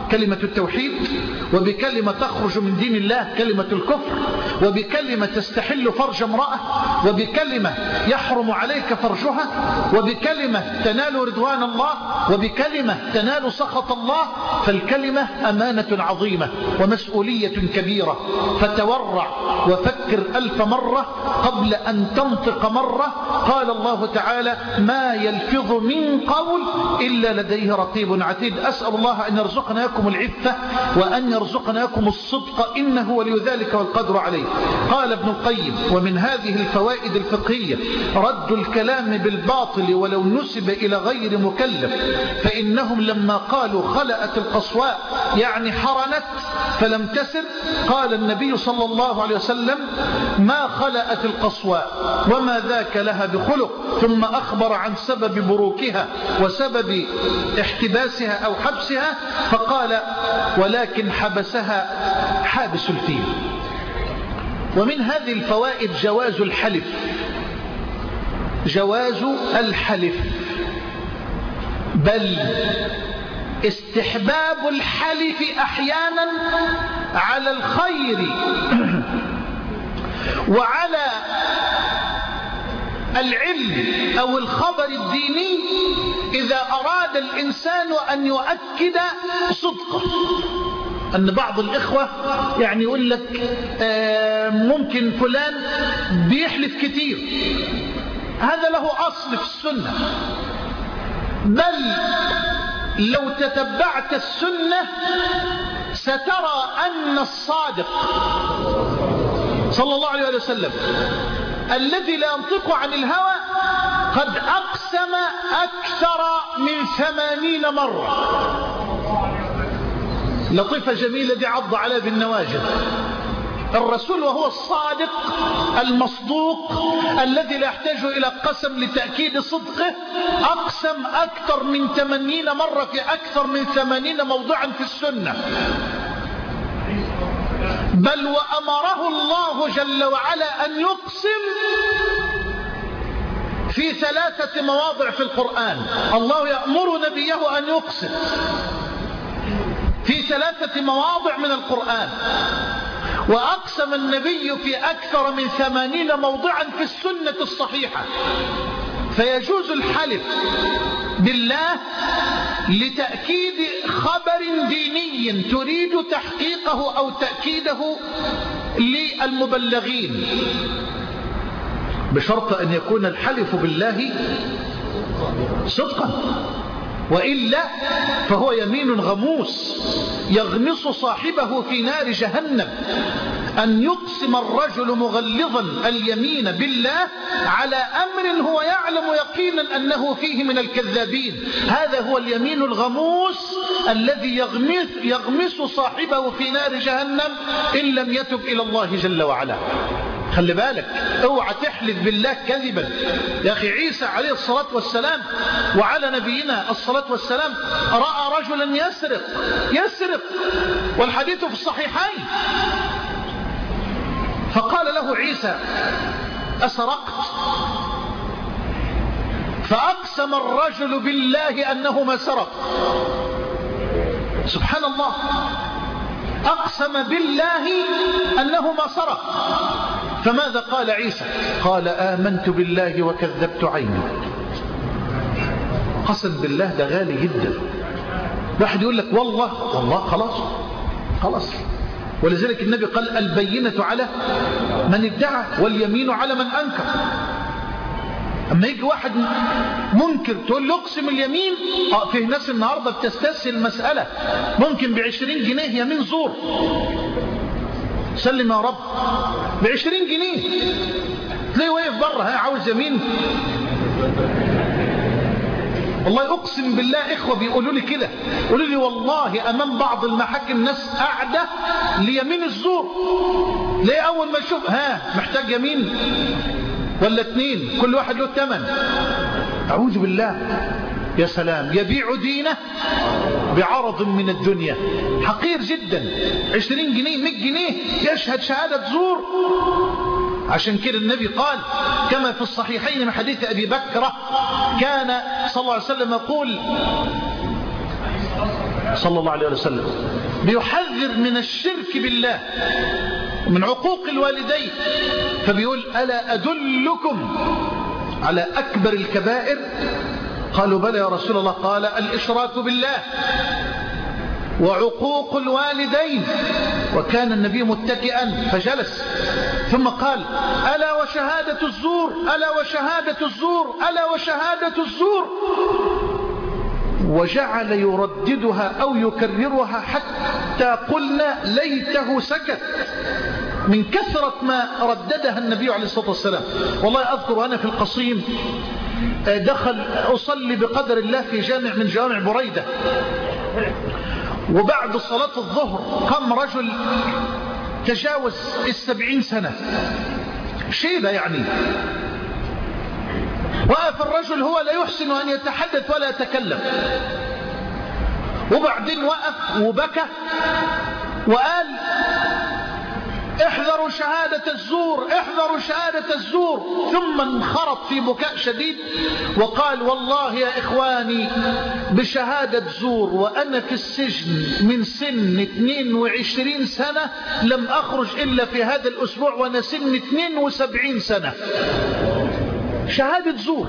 A: كلمة التوحيد، وبكلمة تخرج من دين الله كلمة الكفر، وبكلمة تستحل فرج امرأة، وبكلمة يحرم عليك فرجها، وبكلمة تنال رضوان الله، وبكلمة تنال سخط الله. فالكلمة أمانة عظيمة ومسؤولية كبيرة، فتورع وفكر ألف مرة قبل أن تنطق مرة. قال الله تعالى: ما يلفظ من قول إلا لديه رقيب عتيد. أسأل الله أن يرزقنا لكم العفة وأن يرزقنا لكم الصدق، إنه ولي ذلك والقدر عليه. قال ابن القيم: ومن هذه الفوائد الفقهية رد الكلام بالباطل ولو نسب إلى غير مكلف، فإنهم لما قالوا خلأت القصواء يعني حرنت فلم تسر، قال النبي صلى الله عليه وسلم: ما خلأت القصواء وما ذاك لها بخلق، ثم أخبر عن سبب بروكها وسبب احتباسها أو حبسها، فقال: ولكن حبسها حابس الفيل. ومن هذه الفوائد جواز الحلف، جواز الحلف، بل استحباب الحلف أحيانا على الخير وعلى العلم أو الخبر الديني إذا أراد الإنسان أن يؤكد صدقه. أن بعض الإخوة يعني يقول لك ممكن فلان بيحلف كتير، هذا له أصل في السنة، بل لو تتبعت السنة سترى أن الصادق صلى الله عليه وسلم الذي لا ينطق عن الهوى قد أقسم أكثر من ثمانين مرة. لطيفة جميلة دي عض على بالنواجذ. الرسول وهو الصادق المصدوق الذي لا يحتاج إلى قسم لتأكيد صدقه أقسم أكثر من ثمانين مرة في أكثر من ثمانين موضوعا في السنة، بل وأمره الله جل وعلا أن يقسم في ثلاثة مواضع في القرآن. الله يأمر نبيه أن يقسم في ثلاثة مواضع من القرآن، وأقسم النبي في أكثر من ثمانين موضعا في السنة الصحيحة. فيجوز الحلف بالله لتأكيد خبر ديني تريد تحقيقه أو تأكيده للمبلغين، بشرط أن يكون الحلف بالله صدقا، وإلا فهو يمين غموس يغمس صاحبه في نار جهنم. أن يقسم الرجل مغلظا اليمين بالله على أمر هو يعلم يقينا أنه فيه من الكذابين، هذا هو اليمين الغموس الذي يغمس, يغمس صاحبه في نار جهنم إن لم يتب إلى الله جل وعلا. خلي بالك، اوعى تحلف بالله كذبا. يا أخي عيسى عليه الصلاة والسلام وعلى نبينا الصلاة والسلام رأى رجلا يسرق يسرق والحديث في الصحيحين، فقال له عيسى: أسرقت؟ فأقسم الرجل بالله أنه ما سرق. سبحان الله، أقسم بالله أنه ما سرق. فماذا قال عيسى؟ قال: آمنت بالله وكذبت عيني. قسم بالله ده غالي جدا. واحد يقول لك والله والله خلاص خلاص. ولذلك النبي قال: البينة على من ادعى واليمين على من أنكر. أما يجي واحد منكر تقول له اقسم اليمين، اه فيه ناس النهاردة بتستسهل المسألة، ممكن بعشرين جنيه يمين زور، سلم يا رب، بعشرين جنيه تلاقيه واقف بره، ها عاوز يمين. والله أقسم بالله إخوة بيقولوا لي كده، يقولوا لي والله أمام بعض المحاكم ناس قاعدة ليمين الزور، ليه أول ما يشوف ها محتاج يمين ولا اتنين كل واحد له الثمن. أعوذ بالله. يا سلام، يبيع دينه بعرض من الدنيا حقير جدا. عشرين جنيه مئة جنيه يشهد شهادة زور. عشان كده النبي قال كما في الصحيحين من حديث أبي بكرة، كان صلى الله عليه وسلم يقول: صلى الله عليه وسلم بيحذر من الشرك بالله ومن عقوق الوالدين، فبيقول ألا أدلكم على أكبر الكبائر؟ قالوا بلى يا رسول الله. قال الإشراك بالله وعقوق الوالدين. وكان النبي متكئا فجلس، ثم قال ألا وشهادة الزور، ألا وشهادة الزور، ألا وشهادة الزور، وجعل يرددها أو يكررها حتى قلنا ليته سكت من كثرة ما رددها النبي عليه الصلاة والسلام. والله أذكر أنا في القصيم دخل أصلي بقدر الله في جامع من جوامع بريدة، وبعد صلاة الظهر قام رجل تجاوز السبعين سنة، شيبة يعني، وقف الرجل هو لا يحسن أن يتحدث ولا يتكلم، وبعدين وقف وبكى وقال احذروا شهادة الزور، احذروا شهادة الزور، ثم انخرط في بكاء شديد وقال والله يا إخواني بشهادة زور وأنا في السجن من سن اثنين وعشرين سنة لم أخرج إلا في هذا الأسبوع وأنا سن اثنين وسبعين سنة. شهادة زور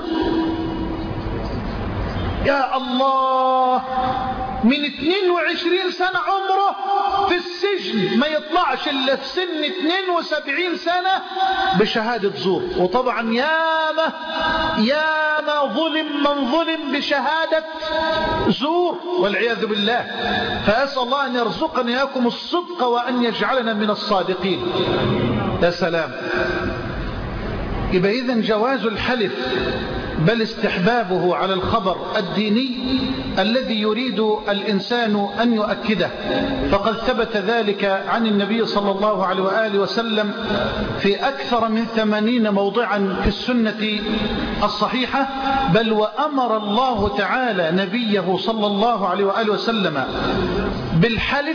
A: يا الله، من اثنين وعشرين سنة عمره في السجن ما يطلعش إلا في سن اثنين وسبعين سنة بشهادة زور. وطبعا ياما ياما ظلم من ظلم بشهادة زور والعياذ بالله. فأسأل الله أن يرزقنا إياكم الصدق وأن يجعلنا من الصادقين. يا سلام. يبقى إذن جواز الحلف بل استحبابه على الخبر الديني الذي يريد الإنسان أن يؤكده، فقد ثبت ذلك عن النبي صلى الله عليه وآله وسلم في أكثر من ثمانين موضعا في السنة الصحيحة، بل وأمر الله تعالى نبيه صلى الله عليه وآله وسلم بالحلف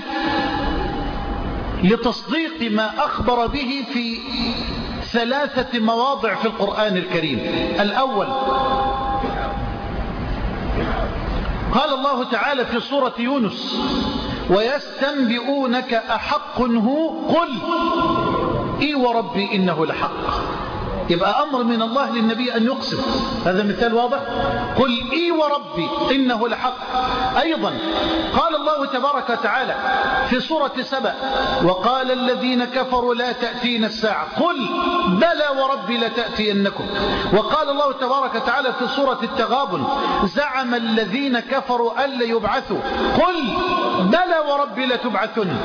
A: لتصديق ما أخبر به في ثلاثة مواضع في القرآن الكريم. الأول قال الله تعالى في سورة يونس ويستنبئونك أحق هو قل إي وربي إنه لحق. يبقى أمر من الله للنبي أن يقسم، هذا مثال واضح. قل إي وربي إنه لحق. أيضا قال الله تبارك وتعالى في سورة سبأ وقال الذين كفروا لا تأتينا الساعة قل بلى وربي لتأتينكم. وقال الله تبارك وتعالى في سورة التغابن زعم الذين كفروا ألا يبعثوا قل بلى وربي لتبعثن.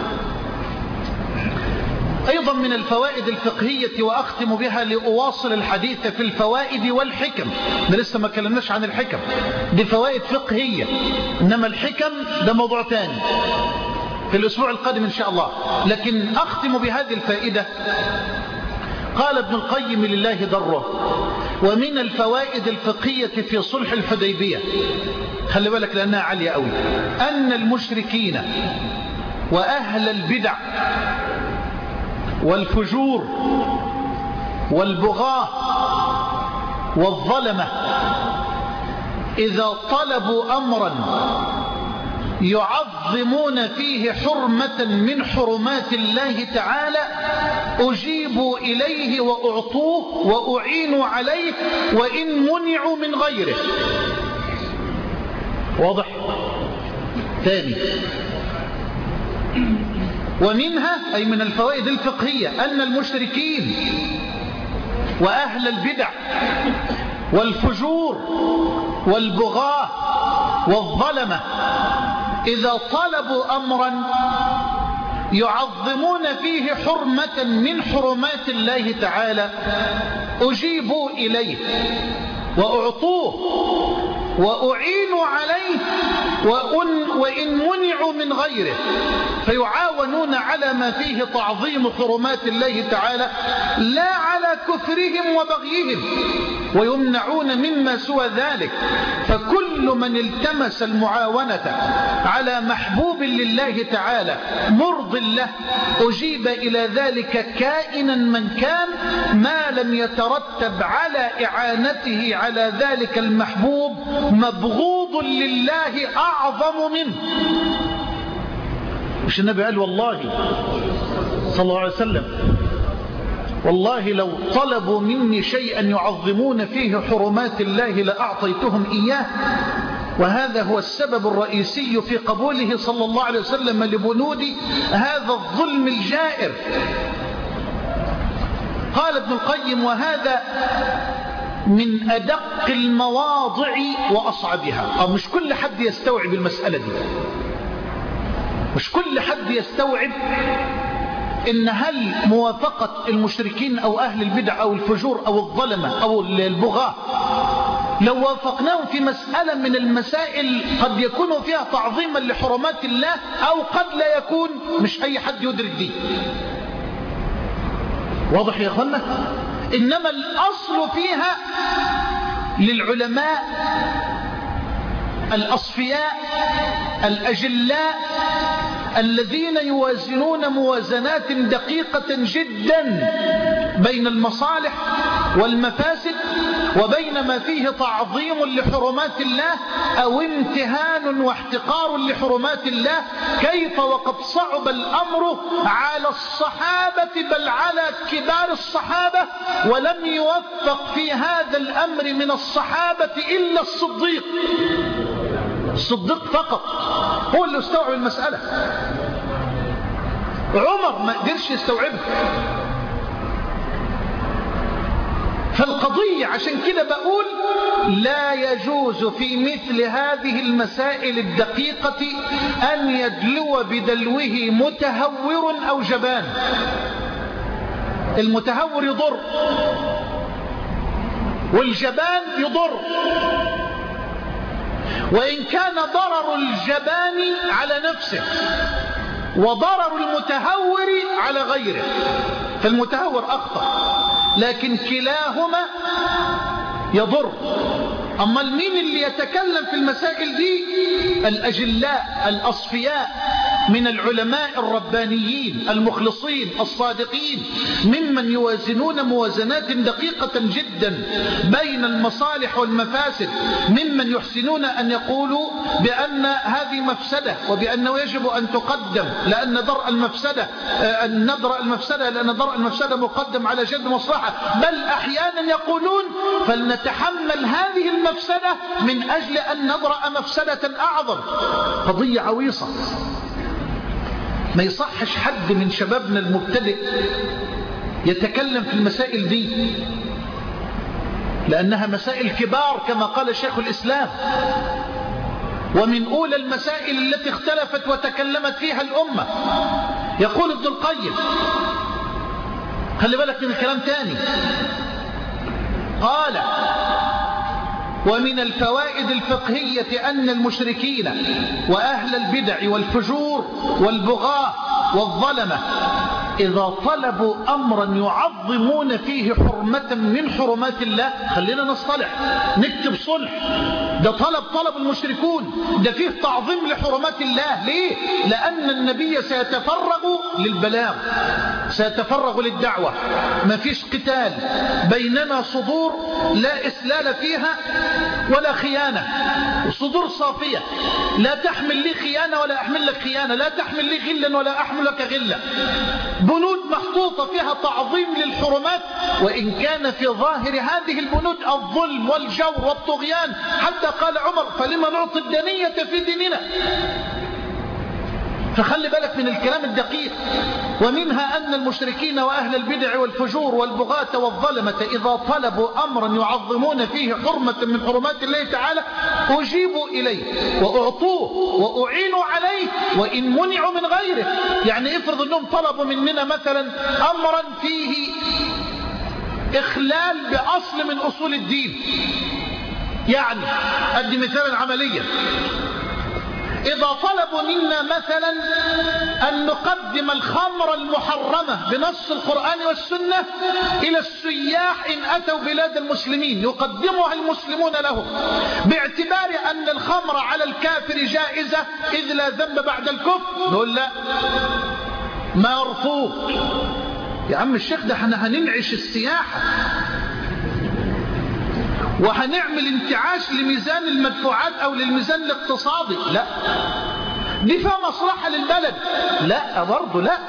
A: أيضا من الفوائد الفقهية وأختم بها لأواصل الحديث في الفوائد والحكم، ده لسه ما كلمناش عن الحكم، دي فوائد فقهية، إنما الحكم ده موضوع تاني في الأسبوع القادم إن شاء الله. لكن أختم بهذه الفائدة. قال ابن القيم لله دره ومن الفوائد الفقهية في صلح الحديبية، خلي بالك لأنها عالية قوي، أن المشركين وأهل البدع والفجور والبغاة والظلمة إذا طلبوا أمرا يعظمون فيه حرمة من حرمات الله تعالى أجيبوا إليه وأعطوه وأعينوا عليه وإن منعوا من غيره. واضح؟ ثاني، ومنها أي من الفوائد الفقهية أن المشركين وأهل البدع والفجور والبغاة والظلمة إذا طلبوا أمرا يعظمون فيه حرمة من حرمات الله تعالى أجيبوا إليه وأعطوه وأعينوا عليه وإن منعوا من غيره، فيعاونون على ما فيه تعظيم حرمات الله تعالى لا على كفرهم وبغيهم، ويمنعون مما سوى ذلك. فكل من التمس المعاونة على محبوب لله تعالى مرض له أجيب إلى ذلك كائنا من كان، ما لم يترتب على إعانته على ذلك المحبوب مبغوض مبغوض لله أعظم منه. مش النبي قال والله صلى الله عليه وسلم والله لو طلبوا مني شيئا يعظمون فيه حرمات الله لأعطيتهم إياه؟ وهذا هو السبب الرئيسي في قبوله صلى الله عليه وسلم لبنود هذا الظلم الجائر. قال ابن القيم وهذا من أدق المواضع وأصعبها. أو مش كل حد يستوعب المسألة دي، مش كل حد يستوعب إن هل موافقة المشركين أو أهل البدع أو الفجور أو الظلمة أو البغاة لو وافقناهم في مسألة من المسائل قد يكون فيها تعظيما لحرمات الله أو قد لا يكون، مش أي حد يدرك دي. واضح يا أخوانا؟ إنما الأصل فيها للعلماء الأصفياء الأجلاء الذين يوازنون موازنات دقيقة جدا بين المصالح والمفاسد وبين ما فيه تعظيم لحرمات الله أو امتهان واحتقار لحرمات الله. كيف وقد صعب الأمر على الصحابة بل على كبار الصحابة، ولم يوفق في هذا الأمر من الصحابة إلا الصديق. الصديق فقط هو اللي استوعب المسألة، عمر ما قدرش يستوعبها. فالقضية عشان كده بقول لا يجوز في مثل هذه المسائل الدقيقة أن يدلو بدلوه متهور أو جبان. المتهور يضر والجبان يضر، وإن كان ضرر الجبان على نفسه وضرر المتهور على غيره، فالمتهور أخطأ، لكن كلاهما يضر. أما مين اللي يتكلم في المسائل دي؟ الأجلاء الأصفياء من العلماء الربانيين المخلصين الصادقين ممن يوازنون موازنات دقيقة جدا بين المصالح والمفاسد، ممن يحسنون أن يقولوا بأن هذه مفسدة وبأنه يجب أن تقدم لأن درء المفسدة أن ندرأ المفسدة لأن درء المفسدة مقدم على جلب مصلحة، بل أحيانا يقولون فلنتحمل هذه المفسدة من أجل أن ندرأ مفسدة أعظم. قضية عويصة. ما يصحش حد من شبابنا المبتدئ يتكلم في المسائل دي، لأنها مسائل كبار كما قال شيخ الإسلام، ومن أولى المسائل التي اختلفت وتكلمت فيها الأمة. يقول ابن القيم، خلي بالك من الكلام تاني، قال ومن الفوائد الفقهية أن المشركين وأهل البدع والفجور والبغاة والظلمة إذا طلبوا أمرا يعظمون فيه حرمة من حرمات الله، خلينا نصطلح نكتب صلح، ده طلب طلب المشركون، ده فيه تعظيم لحرمات الله. ليه؟ لأن النبي سيتفرغ للبلاغ، سيتفرغ للدعوة، ما فيش قتال، بيننا صدور لا إسلال فيها ولا خيانة، صدور صافية، لا تحمل لي خيانة ولا أحمل لك خيانة، لا تحمل لي غلا ولا أحمل لك غلا، بنود محطوطة فيها تعظيم للحرمات، وإن كان في ظاهر هذه البنود الظلم والجور والطغيان، حتى قال عمر فلما نعطي الدنية في ديننا. فخلي بالك من الكلام الدقيق. ومنها أن المشركين وأهل البدع والفجور والبغاة والظلمة إذا طلبوا أمرا يعظمون فيه حرمة من حرمات الله تعالى أجيبوا إليه وأعطوه وأعينوا عليه وإن منعوا من غيره. يعني افرض أنهم طلبوا مننا مثلا أمرا فيه إخلال بأصل من أصول الدين، يعني أدي مثالا عمليا، إذا طلبوا منا مثلا أن نقدم الخمر المحرمة بنص القرآن والسنة إلى السياح إن أتوا بلاد المسلمين، يقدمها المسلمون له باعتبار أن الخمر على الكافر جائزة إذ لا ذنب بعد الكفر، نقول لا، مرفوض. يا عم الشيخ ده احنا هننعش السياحة، وهنعمل انتعاش لميزان المدفوعات أو للميزان الاقتصادي. لا، دي فيها مصلحة للبلد. لا برضه لا.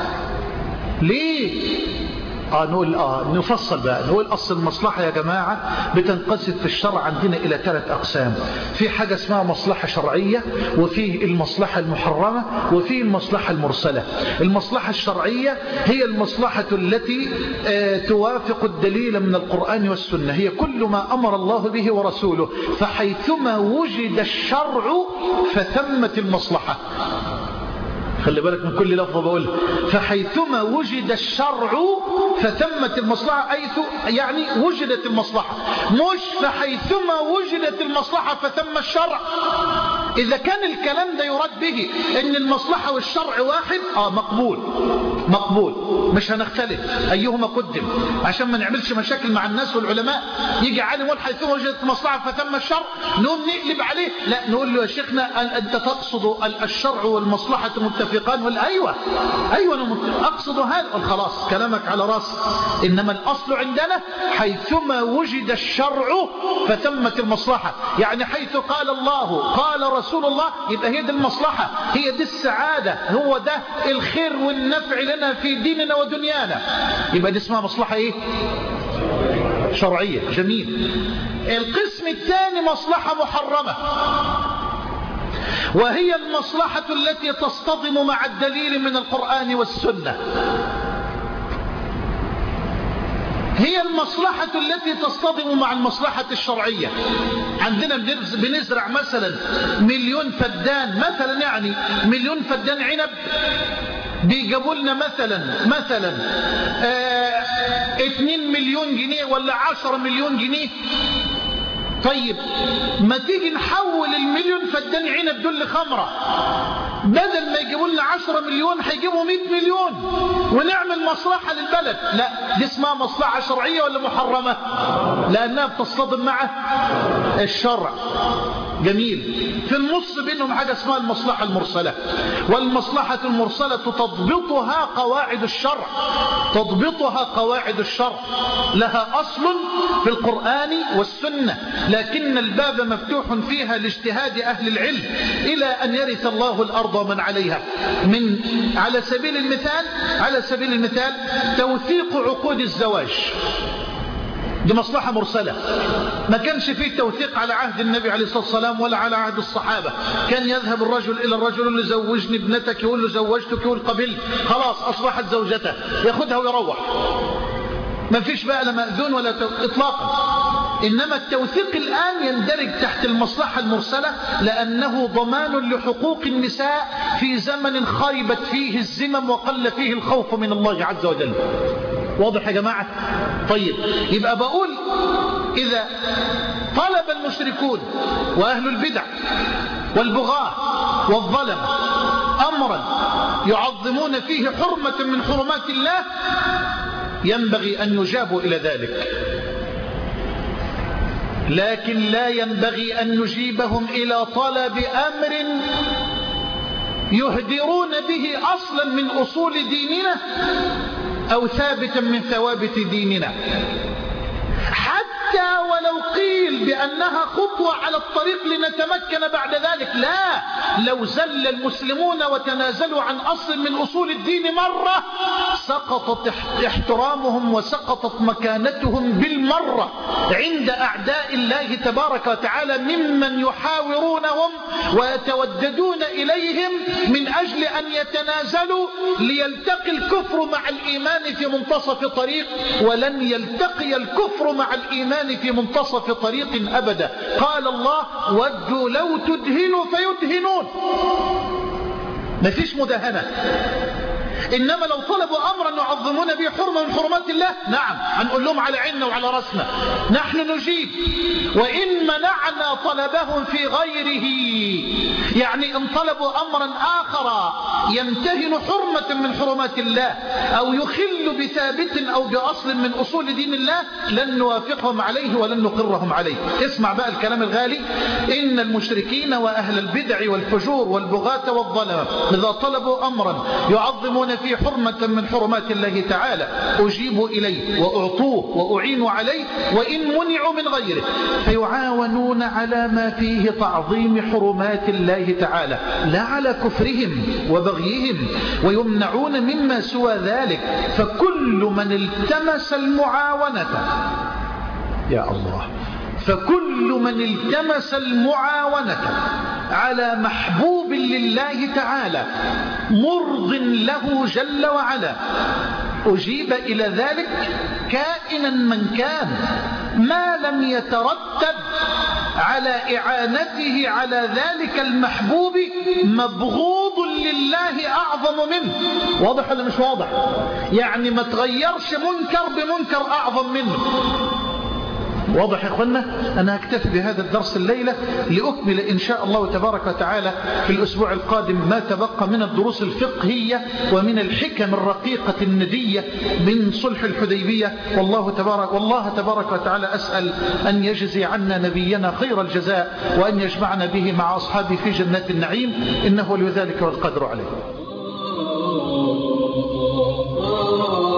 A: ليه؟ آه نقول آه نفصل بقى، نقول أصل المصلحة يا جماعة بتنقسم في الشرع عندنا إلى ثلاث أقسام. في حاجة اسمها مصلحة شرعية، وفي المصلحة المحرمة، وفي المصلحة المرسلة. المصلحة الشرعية هي المصلحة التي آه توافق الدليل من القرآن والسنة، هي كل ما أمر الله به ورسوله، فحيثما وجد الشرع فثمة المصلحة. خلي بالك من كل لفظة بقولها، فحيثما وجد الشرع فثمت المصلحة، أيث يعني وجدت المصلحة، مش فحيثما وجدت المصلحة فثم الشرع. إذا كان الكلام ده يراد به إن المصلحة والشرع واحد، آه مقبول مقبول، مش هنختلف أيهما قدم، عشان ما نعملش مشاكل مع الناس والعلماء. يجي عالم يقول حيثما وجدت المصلحة فثم الشرع، نقوم نقلب عليه، لا نقول له يا شيخنا أنت تقصد الشرع والمصلحة متفقان، ولا أيوة أيوة أنا أقصد هذا، خلاص كلامك على راسي. إنما الأصل عندنا حيثما وجد الشرع فثمت المصلحة، يعني حيث قال الله قال رسول الله يبقى هي دي المصلحة، هي دي السعادة، هو ده الخير والنفع لنا في ديننا ودنيانا، يبقى دي اسمها مصلحة إيه؟ شرعية. جميل. القسم الثاني مصلحة محرمة، وهي المصلحة التي تصطدم مع الدليل من القرآن والسنة. هي المصلحة التي تصطدم مع المصلحة الشرعية. عندنا بنزرع مثلا مليون فدان، مثلا يعني مليون فدان عنب، بيجابوا لنا مثلا مثلا اه اتنين مليون جنيه ولا عشرة مليون جنيه. طيب ما تيجي نحول المليون فدان عنب دول لخمرة، بدل ما يجيبوا لنا عشرة مليون هيجيبوا مئة مليون ونعمل مصلحة للبلد. لا، دي اسمها مصلحة شرعية ولا محرمة؟ لأنها بتصطدم مع الشرع. جميل. في النص بينهم حاجة اسمها المصلحة المرسلة، والمصلحة المرسلة تضبطها قواعد الشرع، تضبطها قواعد الشرع، لها أصل في القرآن والسنة، لكن الباب مفتوح فيها لاجتهاد أهل العلم إلى أن يرث الله الأرض ومن عليها. من على سبيل المثال على سبيل المثال توثيق عقود الزواج، دي مصلحة مرسلة. ما كانش فيه توثيق على عهد النبي عليه الصلاة والسلام ولا على عهد الصحابة. كان يذهب الرجل إلى الرجل يقول له زوجني ابنتك، يقول له زوجتك، يقول قبلت، خلاص أصبحت زوجته، ياخدها ويروح. ما فيش بقى لا مأذون ولا إطلاقا. إنما التوثيق الآن يندرج تحت المصلحة المرسلة، لأنه ضمان لحقوق النساء في زمن خربت فيه الزمم وقل فيه الخوف من الله عز وجل. واضح يا جماعة؟ طيب، يبقى بقول إذا طلب المشركون وأهل البدع والبغاة والظلم أمرا يعظمون فيه حرمة من حرمات الله، ينبغي أن يجابوا إلى ذلك، لكن لا ينبغي أن نجيبهم إلى طلب أمر يهدرون به أصلا من أصول ديننا أو ثابتا من ثوابت ديننا، حتى ولو قيل بأنها خطوة على الطريق لنتمكن بعد ذلك. لا، لو زل المسلمون وتنازلوا عن أصل من أصول الدين مرة سقطت احترامهم وسقطت مكانتهم بالمرة عند أعداء الله تبارك وتعالى، ممن يحاورونهم ويتوددون إليهم من أجل أن يتنازلوا ليلتقي الكفر مع الإيمان في منتصف طريق، ولن يلتقي الكفر مع الإيمان في منتصف طريق أبدا. قال الله: ودوا لو تدهنوا فيدهنون. ما فيش مداهنة. إنما لو طلبوا أمرا يعظمون به حرمة من حرمات الله، نعم هنقول لهم على عيننا وعلى رأسنا، نحن نجيب. وإن منعنا طلبهم في غيره، يعني إن طلبوا أمرا آخر يمتهن حرمة من حرمات الله أو يخل بثابت أو بأصل من أصول دين الله، لن نوافقهم عليه ولن نقرهم عليه. اسمع بقى الكلام الغالي: إن المشركين وأهل البدع والفجور والبغاة والظلمة إذا طلبوا أمرا يعظمون يرون في حرمة من حرمات الله تعالى أجيبوا إليه وأعطوه وأعينوا عليه، وإن منعوا من غيره فيعاونون على ما فيه تعظيم حرمات الله تعالى لا على كفرهم وبغيهم، ويمنعون مما سوى ذلك. فكل من التمس المعاونة يا الله فكل من التمس المعاونة على محبوب لله تعالى مرض له جل وعلا أجيب إلى ذلك كائنا من كان، ما لم يترتب على إعانته على ذلك المحبوب مبغوض لله أعظم منه. واضح ولا مش واضح؟ يعني ما تغيرش منكر بمنكر أعظم منه. واضح يا اخوانا؟ أنا هكتفي بهذا الدرس الليلة لأكمل إن شاء الله تبارك وتعالى في الأسبوع القادم ما تبقى من الدروس الفقهية ومن الحكم الرقيقة الندية من صلح الحديبية. والله تبارك, والله تبارك وتعالى أسأل أن يجزي عنا نبينا خير الجزاء، وأن يجمعنا به مع أصحابه في جنات النعيم، إنه لذلك والقدر عليه.